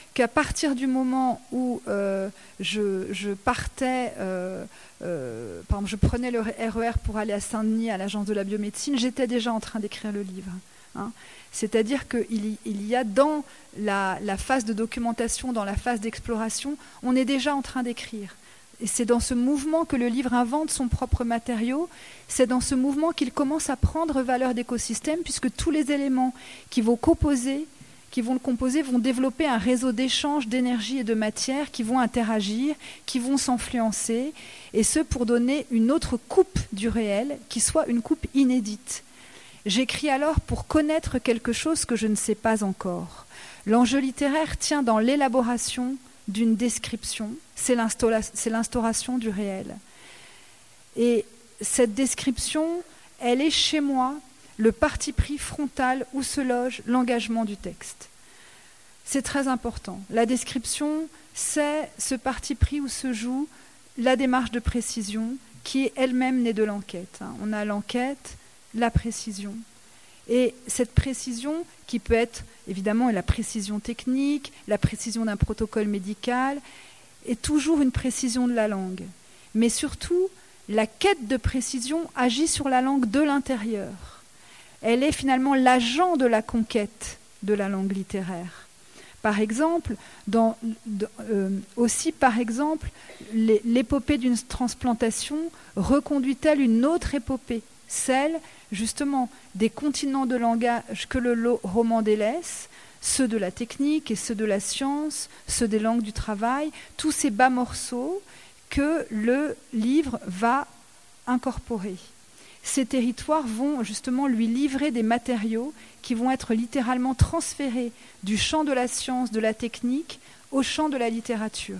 qu'à partir du moment où je partais, par exemple, je prenais le RER pour aller à Saint-Denis, à l'agence de la biomédecine, j'étais déjà en train d'écrire le livre. Hein. C'est-à-dire qu'il y a dans la phase de documentation, dans la phase d'exploration, on est déjà en train d'écrire. Et c'est dans ce mouvement que le livre invente son propre matériau, c'est dans ce mouvement qu'il commence à prendre valeur d'écosystème, puisque tous les éléments qui vont le composer vont développer un réseau d'échanges d'énergie et de matière qui vont interagir, qui vont s'influencer, et ce pour donner une autre coupe du réel, qui soit une coupe inédite. J'écris alors pour connaître quelque chose que je ne sais pas encore. L'enjeu littéraire tient dans l'élaboration d'une description, c'est l'instauration du réel. Et cette description, elle est chez moi le parti pris frontal où se loge l'engagement du texte. C'est très important. La description, c'est ce parti pris où se joue la démarche de précision qui est elle-même née de l'enquête. On a l'enquête, la précision. Et cette précision qui peut être évidemment la précision technique, la précision d'un protocole médical, est toujours une précision de la langue. Mais surtout, la quête de précision agit sur la langue de l'intérieur. Elle est finalement l'agent de la conquête de la langue littéraire. Par exemple, l'épopée d'une transplantation reconduit-elle une autre épopée, celle justement des continents de langage que le roman délaisse, ceux de la technique et ceux de la science, ceux des langues du travail, tous ces bas morceaux que le livre va incorporer. Ces territoires vont justement lui livrer des matériaux qui vont être littéralement transférés du champ de la science, de la technique, au champ de la littérature.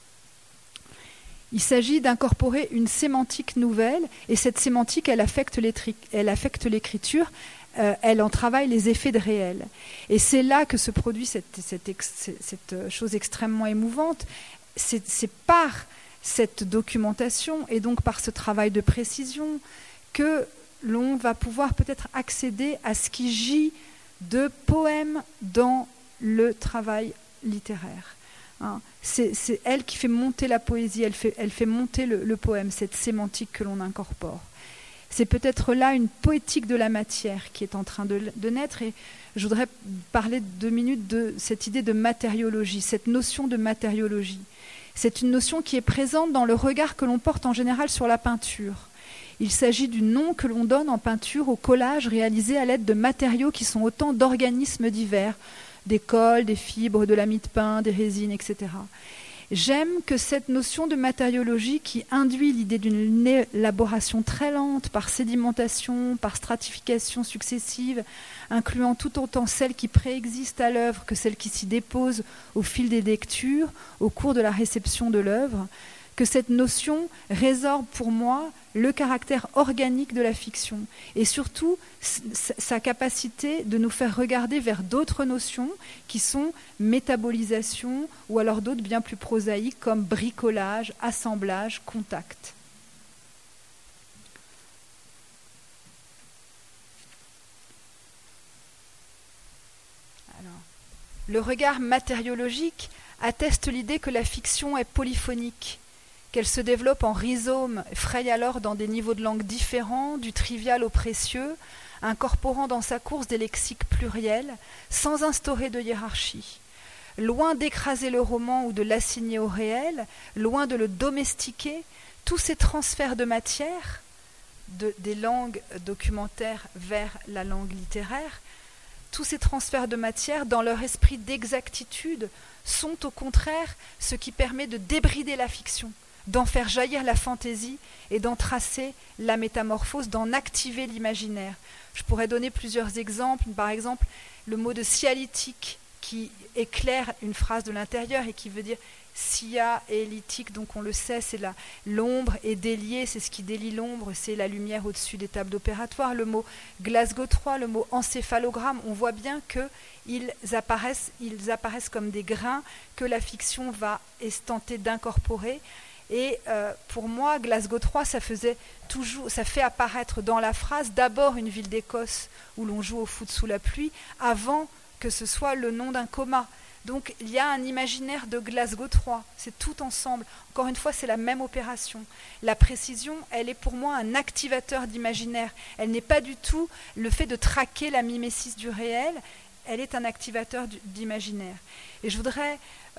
Il s'agit d'incorporer une sémantique nouvelle, et cette sémantique, elle affecte l'écriture, elle en travaille les effets de réel. Et c'est là que se produit cette chose extrêmement émouvante. C'est par cette documentation, et donc par ce travail de précision, que l'on va pouvoir peut-être accéder à ce qui gît de poèmes dans le travail littéraire. C'est elle qui fait monter la poésie, elle fait monter le poème, cette sémantique que l'on incorpore. C'est peut-être là une poétique de la matière qui est en train de naître, et je voudrais parler 2 minutes de cette idée de matériologie, cette notion de matériologie. C'est une notion qui est présente dans le regard que l'on porte en général sur la peinture. Il s'agit du nom que l'on donne en peinture aux collages réalisés à l'aide de matériaux qui sont autant d'organismes divers, des colles, des fibres, de la mie de pain, des résines, etc. J'aime que cette notion de matériologie qui induit l'idée d'une élaboration très lente par sédimentation, par stratification successive, incluant tout autant celle qui préexiste à l'œuvre que celle qui s'y dépose au fil des lectures, au cours de la réception de l'œuvre, que cette notion résorbe pour moi le caractère organique de la fiction et surtout sa capacité de nous faire regarder vers d'autres notions qui sont métabolisation ou alors d'autres bien plus prosaïques comme bricolage, assemblage, contact. Alors, le regard matériologique atteste l'idée que la fiction est polyphonique, qu'elle se développe en rhizome, fraye alors dans des niveaux de langue différents, du trivial au précieux, incorporant dans sa course des lexiques pluriels, sans instaurer de hiérarchie. Loin d'écraser le roman ou de l'assigner au réel, loin de le domestiquer, tous ces transferts de matière, des langues documentaires vers la langue littéraire, tous ces transferts de matière, dans leur esprit d'exactitude, sont au contraire ce qui permet de débrider la fiction, d'en faire jaillir la fantaisie et d'en tracer la métamorphose, d'en activer l'imaginaire. Je pourrais donner plusieurs exemples. Par exemple, le mot de sialytique qui éclaire une phrase de l'intérieur et qui veut dire sia et lithique, donc on le sait, c'est l'ombre est déliée, c'est ce qui délie l'ombre, c'est la lumière au-dessus des tables opératoires. Le mot Glasgow 3, le mot encéphalogramme, on voit bien qu'ils apparaissent comme des grains que la fiction va tenter d'incorporer. Et pour moi, Glasgow 3, ça fait apparaître dans la phrase d'abord une ville d'Écosse où l'on joue au foot sous la pluie, avant que ce soit le nom d'un coma. Donc il y a un imaginaire de Glasgow 3, c'est tout ensemble. Encore une fois, c'est la même opération. La précision, elle est pour moi un activateur d'imaginaire. Elle n'est pas du tout le fait de traquer la mimésis du réel, elle est un activateur d'imaginaire. Et je voudrais,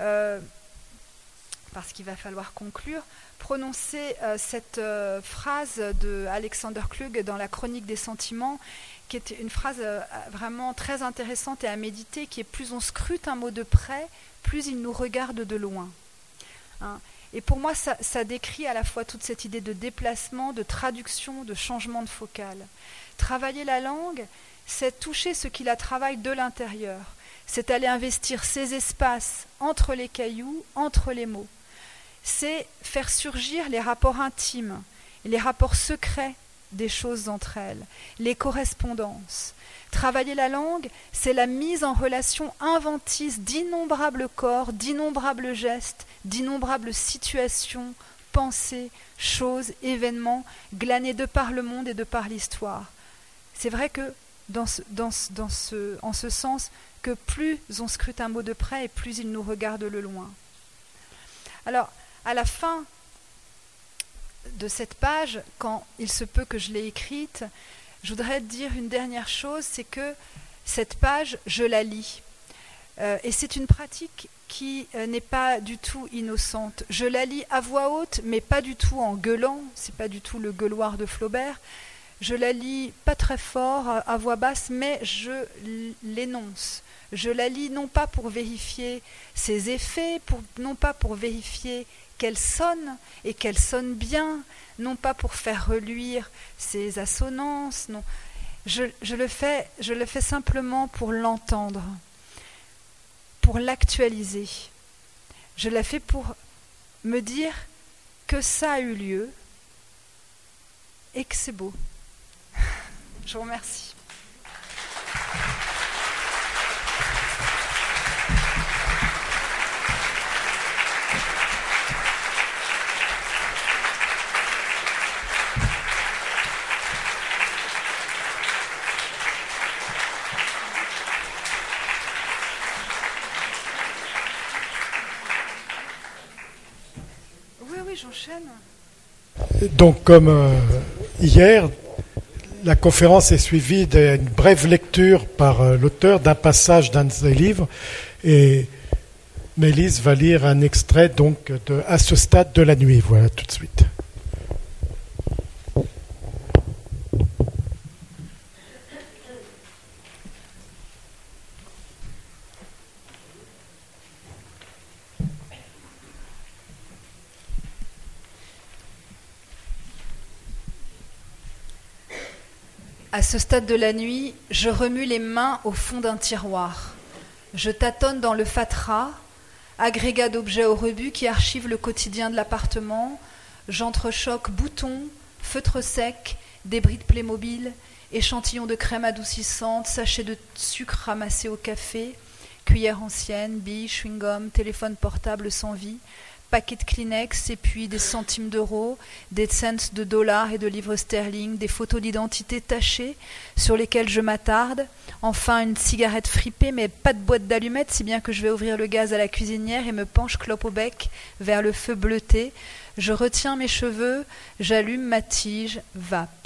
parce qu'il va falloir conclure, prononcer cette phrase de Alexander Kluge dans la Chronique des sentiments, qui est une phrase vraiment très intéressante et à méditer, qui est « plus on scrute un mot de près, plus il nous regarde de loin ». Et pour moi, ça décrit à la fois toute cette idée de déplacement, de traduction, de changement de focale. Travailler la langue, c'est toucher ce qui la travaille de l'intérieur. C'est aller investir ces espaces entre les cailloux, entre les mots. C'est faire surgir les rapports intimes, les rapports secrets des choses entre elles, les correspondances. Travailler la langue, c'est la mise en relation inventive d'innombrables corps, d'innombrables gestes, d'innombrables situations, pensées, choses, événements, glanés de par le monde et de par l'histoire. C'est vrai que, en ce sens, que plus on scrute un mot de près et plus il nous regarde de loin. Alors, à la fin de cette page, quand il se peut que je l'ai écrite, je voudrais dire une dernière chose, c'est que cette page, je la lis. Et c'est une pratique qui n'est pas du tout innocente. Je la lis à voix haute, mais pas du tout en gueulant, c'est pas du tout le gueuloir de Flaubert. Je la lis pas très fort, à voix basse, mais je l'énonce. Je la lis non pas pour vérifier ses effets, non pas pour vérifier qu'elle sonne, et qu'elle sonne bien, non pas pour faire reluire ses assonances, non. Je le fais simplement pour l'entendre, pour l'actualiser. Je la fais pour me dire que ça a eu lieu et que c'est beau. Je vous remercie. Oui, j'enchaîne. Donc, comme hier, la conférence est suivie d'une brève lecture par l'auteur d'un passage d'un de ses livres, et Maëlys va lire un extrait donc de « À ce stade de la nuit ». Voilà, tout de suite. À ce stade de la nuit, je remue les mains au fond d'un tiroir. Je tâtonne dans le fatras, agrégat d'objets au rebut qui archive le quotidien de l'appartement. J'entrechoque boutons, feutres secs, débris de Playmobil, échantillons de crème adoucissante, sachets de sucre ramassés au café, cuillères anciennes, billes, chewing-gum, téléphone portable sans vie, paquets de Kleenex et puis des centimes d'euros, des cents de dollars et de livres sterling, des photos d'identité tachées sur lesquelles je m'attarde, enfin une cigarette fripée mais pas de boîte d'allumettes, si bien que je vais ouvrir le gaz à la cuisinière et me penche clope au bec vers le feu bleuté. Je retiens mes cheveux, j'allume ma tige, vape.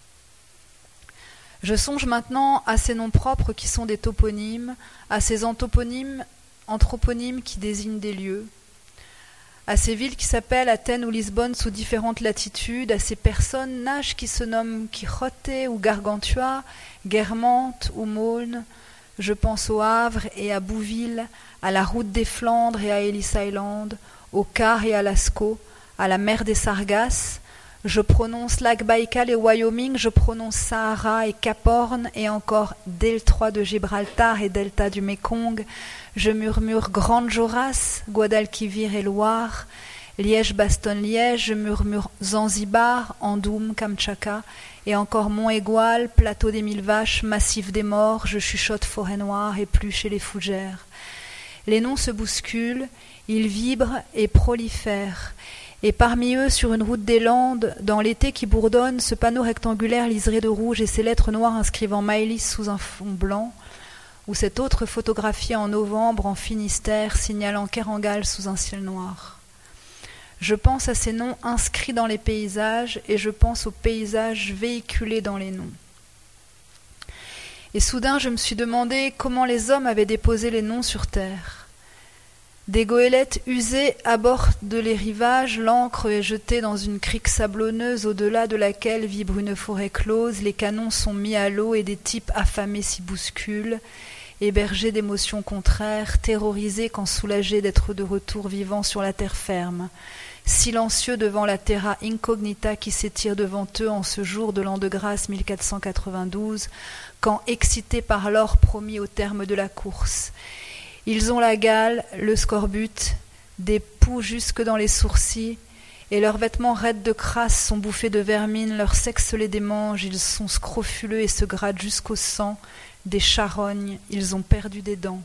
Je songe maintenant à ces noms propres qui sont des toponymes, à ces anthroponymes qui désignent des lieux, à ces villes qui s'appellent Athènes ou Lisbonne sous différentes latitudes, à ces personnages qui se nomment Quixote ou Gargantua, Guermantes ou Maulne. Je pense au Havre et à Bouville, à la route des Flandres et à Ellis Island, au Car et à Lascaux, à la mer des Sargasses. Je prononce lac Baïkal et Wyoming, je prononce Sahara et Cap Horn et encore détroit de Gibraltar et delta du Mékong. Je murmure Grande Joras, Guadalquivir et Loire, Liège-Bastogne-Liège, je murmure Zanzibar, Andoum, Kamtchatka, et encore Mont-Égual, Plateau des Mille Vaches, Massif des Morts, je chuchote Forêt Noire et Pluche et les Fougères. Les noms se bousculent, ils vibrent et prolifèrent. Et parmi eux, sur une route des Landes, dans l'été qui bourdonne, ce panneau rectangulaire liseré de rouge et ces lettres noires inscrivant Maëlys sous un fond blanc. ou cette autre photographiée en novembre en Finistère signalant Kerangal sous un ciel noir. Je pense à ces noms inscrits dans les paysages et je pense aux paysages véhiculés dans les noms. Et soudain, je me suis demandé comment les hommes avaient déposé les noms sur terre. Des goélettes usées abordent les rivages, l'ancre est jetée dans une crique sablonneuse au-delà de laquelle vibre une forêt close, les canons sont mis à l'eau et des types affamés s'y bousculent, hébergés d'émotions contraires, terrorisés quand soulagés d'être de retour vivants sur la terre ferme, silencieux devant la terra incognita qui s'étire devant eux en ce jour de l'an de grâce 1492, quand excités par l'or promis au terme de la course. Ils ont la gale, le scorbut, des poux jusque dans les sourcils, et leurs vêtements raides de crasse sont bouffés de vermine, leur sexe les démange, ils sont scrofuleux et se grattent jusqu'au sang, des charognes, ils ont perdu des dents.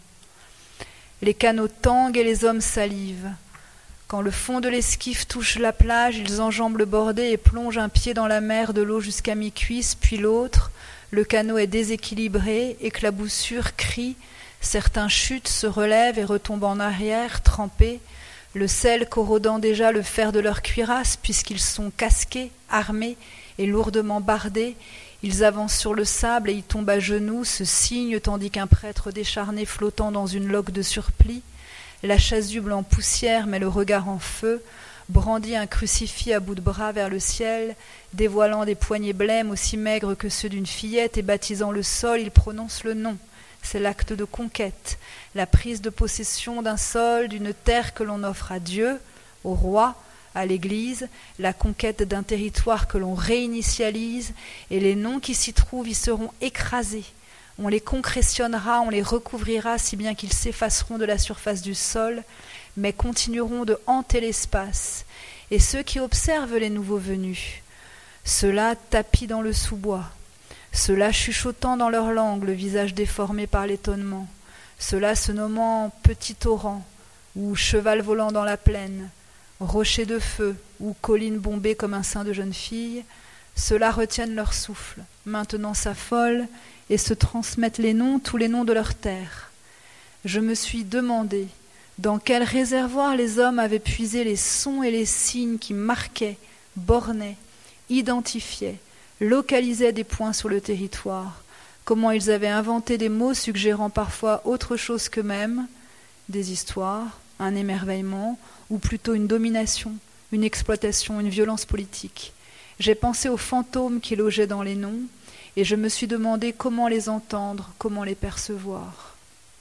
Les canots tanguent et les hommes salivent. Quand le fond de l'esquif touche la plage, ils enjambent le bordé et plongent un pied dans la mer de l'eau jusqu'à mi-cuisse, puis l'autre. Le canot est déséquilibré, éclaboussure, crie. Certains chutent, se relèvent et retombent en arrière, trempés, le sel corrodant déjà le fer de leur cuirasse, puisqu'ils sont casqués, armés et lourdement bardés. Ils avancent sur le sable et y tombent à genoux, se signent tandis qu'un prêtre décharné flottant dans une loque de surplis, la chasuble en poussière mais le regard en feu, brandit un crucifix à bout de bras vers le ciel, dévoilant des poignets blêmes aussi maigres que ceux d'une fillette et baptisant le sol, il prononce le nom. C'est l'acte de conquête, la prise de possession d'un sol, d'une terre que l'on offre à Dieu, au roi, à l'Église, la conquête d'un territoire que l'on réinitialise, et les noms qui s'y trouvent y seront écrasés. On les concrétionnera, on les recouvrira, si bien qu'ils s'effaceront de la surface du sol, mais continueront de hanter l'espace. Et ceux qui observent les nouveaux venus, ceux-là tapis dans le sous-bois, ceux-là chuchotant dans leur langue, le visage déformé par l'étonnement, ceux-là se nommant petit torrent, ou cheval volant dans la plaine, rocher de feu, ou colline bombée comme un sein de jeune fille, ceux-là retiennent leur souffle, maintenant s'affolent, et se transmettent les noms, tous les noms de leur terre. Je me suis demandé dans quel réservoir les hommes avaient puisé les sons et les signes qui marquaient, bornaient, identifiaient, localisaient des points sur le territoire, comment ils avaient inventé des mots suggérant parfois autre chose qu'eux-mêmes, des histoires, un émerveillement, ou plutôt une domination, une exploitation, une violence politique. J'ai pensé aux fantômes qui logeaient dans les noms, et je me suis demandé comment les entendre, comment les percevoir.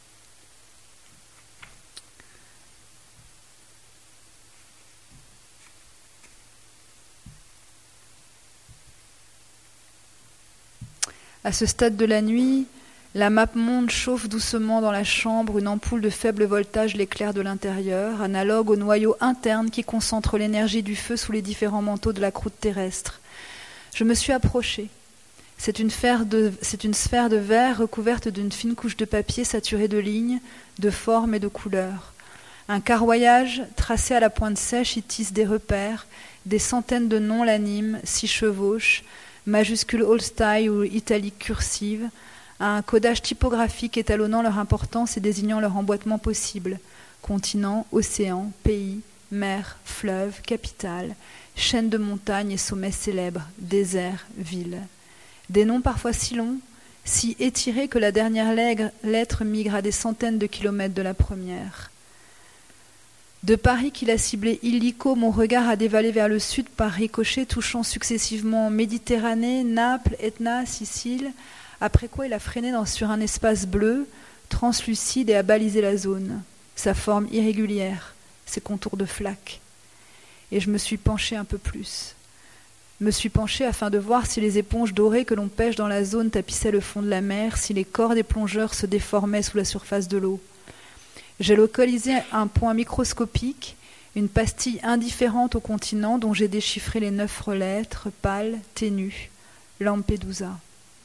À ce stade de la nuit, la map-monde chauffe doucement dans la chambre, une ampoule de faible voltage l'éclaire de l'intérieur, analogue au noyau interne qui concentre l'énergie du feu sous les différents manteaux de la croûte terrestre. Je me suis approchée. C'est une sphère de verre recouverte d'une fine couche de papier saturée de lignes, de formes et de couleurs. Un carroyage tracé à la pointe sèche y tisse des repères, des centaines de noms l'animent, s'y chevauchent, majuscules old-style ou italiques cursives, un codage typographique étalonnant leur importance et désignant leur emboîtement possible. Continent, océan, pays, mer, fleuve, capitale, chaînes de montagnes et sommets célèbres, déserts, villes. Des noms parfois si longs, si étirés que la dernière lettre migre à des centaines de kilomètres de la première. De Paris qu'il a ciblé illico, mon regard a dévalé vers le sud par ricochet, touchant successivement Méditerranée, Naples, Etna, Sicile, après quoi il a freiné sur un espace bleu, translucide et a balisé la zone, sa forme irrégulière, ses contours de flaques. Et je me suis penchée un peu plus. Me suis penchée afin de voir si les éponges dorées que l'on pêche dans la zone tapissaient le fond de la mer, si les corps des plongeurs se déformaient sous la surface de l'eau. J'ai localisé un point microscopique, une pastille indifférente au continent dont j'ai déchiffré les 9 lettres, pâles, ténues, Lampedusa.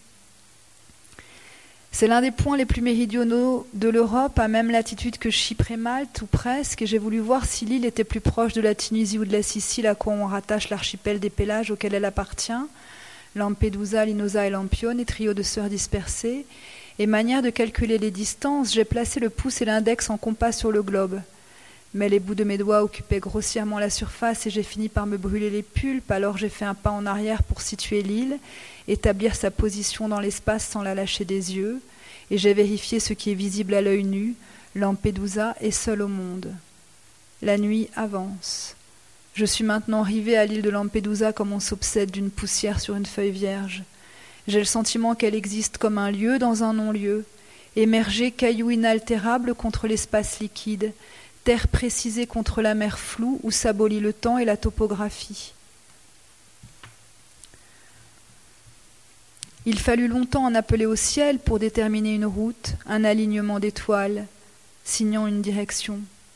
C'est l'un des points les plus méridionaux de l'Europe, à même latitude que Chypre et Malte, ou presque, et j'ai voulu voir si l'île était plus proche de la Tunisie ou de la Sicile, à quoi on rattache l'archipel des Pélages auquel elle appartient, Lampedusa, Linosa et Lampione, et trio de sœurs dispersées, et manière de calculer les distances, j'ai placé le pouce et l'index en compas sur le globe. Mais les bouts de mes doigts occupaient grossièrement la surface et j'ai fini par me brûler les pulpes, alors j'ai fait un pas en arrière pour situer l'île, établir sa position dans l'espace sans la lâcher des yeux, et j'ai vérifié ce qui est visible à l'œil nu, Lampedusa est seule au monde. La nuit avance. Je suis maintenant rivée à l'île de Lampedusa comme on s'obsède d'une poussière sur une feuille vierge. J'ai le sentiment qu'elle existe comme un lieu dans un non-lieu, émergé caillou inaltérable contre l'espace liquide, terre précisée contre la mer floue où s'abolit le temps et la topographie. Il fallut longtemps en appeler au ciel pour déterminer une route, un alignement d'étoiles, signant une direction.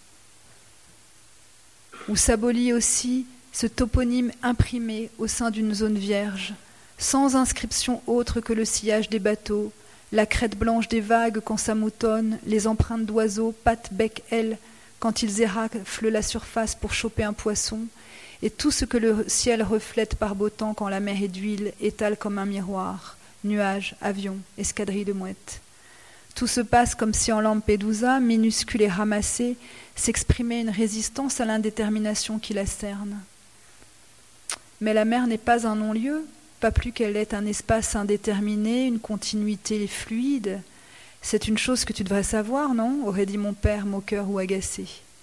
Où s'abolit aussi ce toponyme imprimé au sein d'une zone vierge, sans inscription autre que le sillage des bateaux, la crête blanche des vagues quand ça moutonne, les empreintes d'oiseaux, pattes, bec, ailes, quand ils éraflent la surface pour choper un poisson, et tout ce que le ciel reflète par beau temps quand la mer est d'huile étale comme un miroir, nuages, avions, escadrilles de mouettes. Tout se passe comme si en Lampedusa, minuscule et ramassée, s'exprimait une résistance à l'indétermination qui la cerne. Mais la mer n'est pas un non-lieu, pas plus qu'elle est un espace indéterminé, une continuité fluide. C'est une chose que tu devrais savoir, non ? Aurait dit mon père, moqueur ou agacé.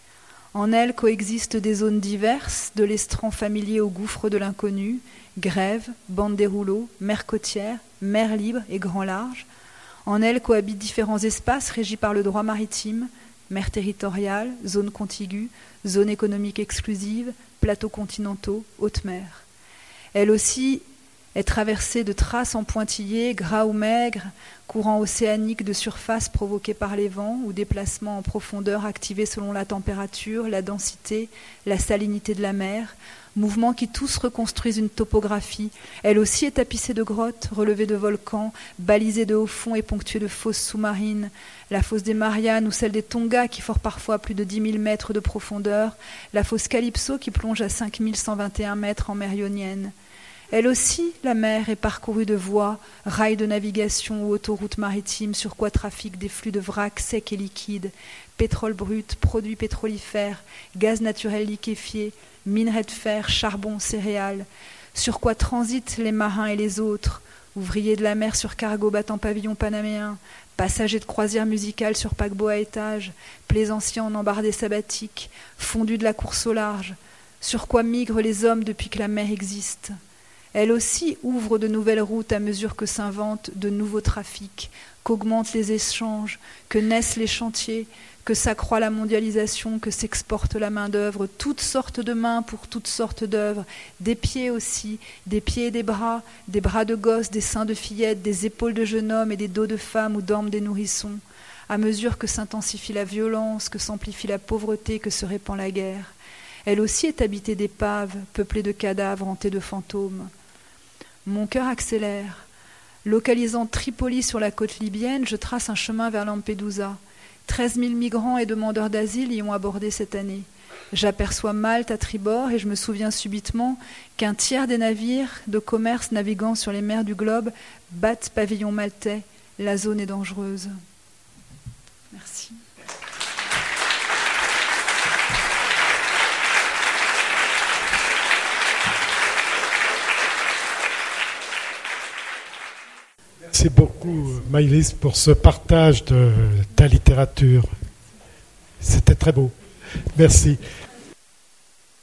En elle coexistent des zones diverses, de l'estran familier au gouffre de l'inconnu, grève, bande des rouleaux, mer côtière, mer libre et grand large. En elle cohabitent différents espaces régis par le droit maritime, mer territoriale, zone contiguë, zone économique exclusive, plateaux continentaux, haute mer. Elle aussi est traversée de traces en pointillés, gras ou maigres, courants océaniques de surface provoqués par les vents ou déplacements en profondeur activés selon la température, la densité, la salinité de la mer, mouvements qui tous reconstruisent une topographie. Elle aussi est tapissée de grottes, relevée de volcans, balisée de hauts fonds et ponctuée de fosses sous-marines. La fosse des Mariannes ou celle des Tonga qui fort parfois à plus de 10 000 mètres de profondeur, la fosse Calypso qui plonge à 5 121 mètres en mer Ionienne. Elle aussi, la mer, est parcourue de voies, rails de navigation ou autoroutes maritimes sur quoi trafiquent des flux de vracs secs et liquides, pétrole brut, produits pétrolifères, gaz naturel liquéfié, minerais de fer, charbon, céréales, sur quoi transitent les marins et les autres, ouvriers de la mer sur cargo battant pavillon panaméen, passagers de croisière musicale sur paquebot à étage, plaisanciers en embardées sabbatiques, fondus de la course au large, sur quoi migrent les hommes depuis que la mer existe. Elle aussi ouvre de nouvelles routes à mesure que s'inventent de nouveaux trafics, qu'augmentent les échanges, que naissent les chantiers, que s'accroît la mondialisation, que s'exporte la main-d'œuvre, toutes sortes de mains pour toutes sortes d'œuvres, des pieds aussi, des pieds et des bras de gosses, des seins de fillettes, des épaules de jeunes hommes et des dos de femmes où dorment des nourrissons, à mesure que s'intensifie la violence, que s'amplifie la pauvreté, que se répand la guerre. Elle aussi est habitée d'épaves, peuplée de cadavres hantés de fantômes. Mon cœur accélère. Localisant Tripoli sur la côte libyenne, je trace un chemin vers Lampedusa. 13 000 migrants et demandeurs d'asile y ont abordé cette année. J'aperçois Malte à tribord et je me souviens subitement qu'un tiers des navires de commerce naviguant sur les mers du globe battent pavillon maltais. La zone est dangereuse. Merci. Merci beaucoup, Maëlys, pour ce partage de ta littérature. C'était très beau. Merci.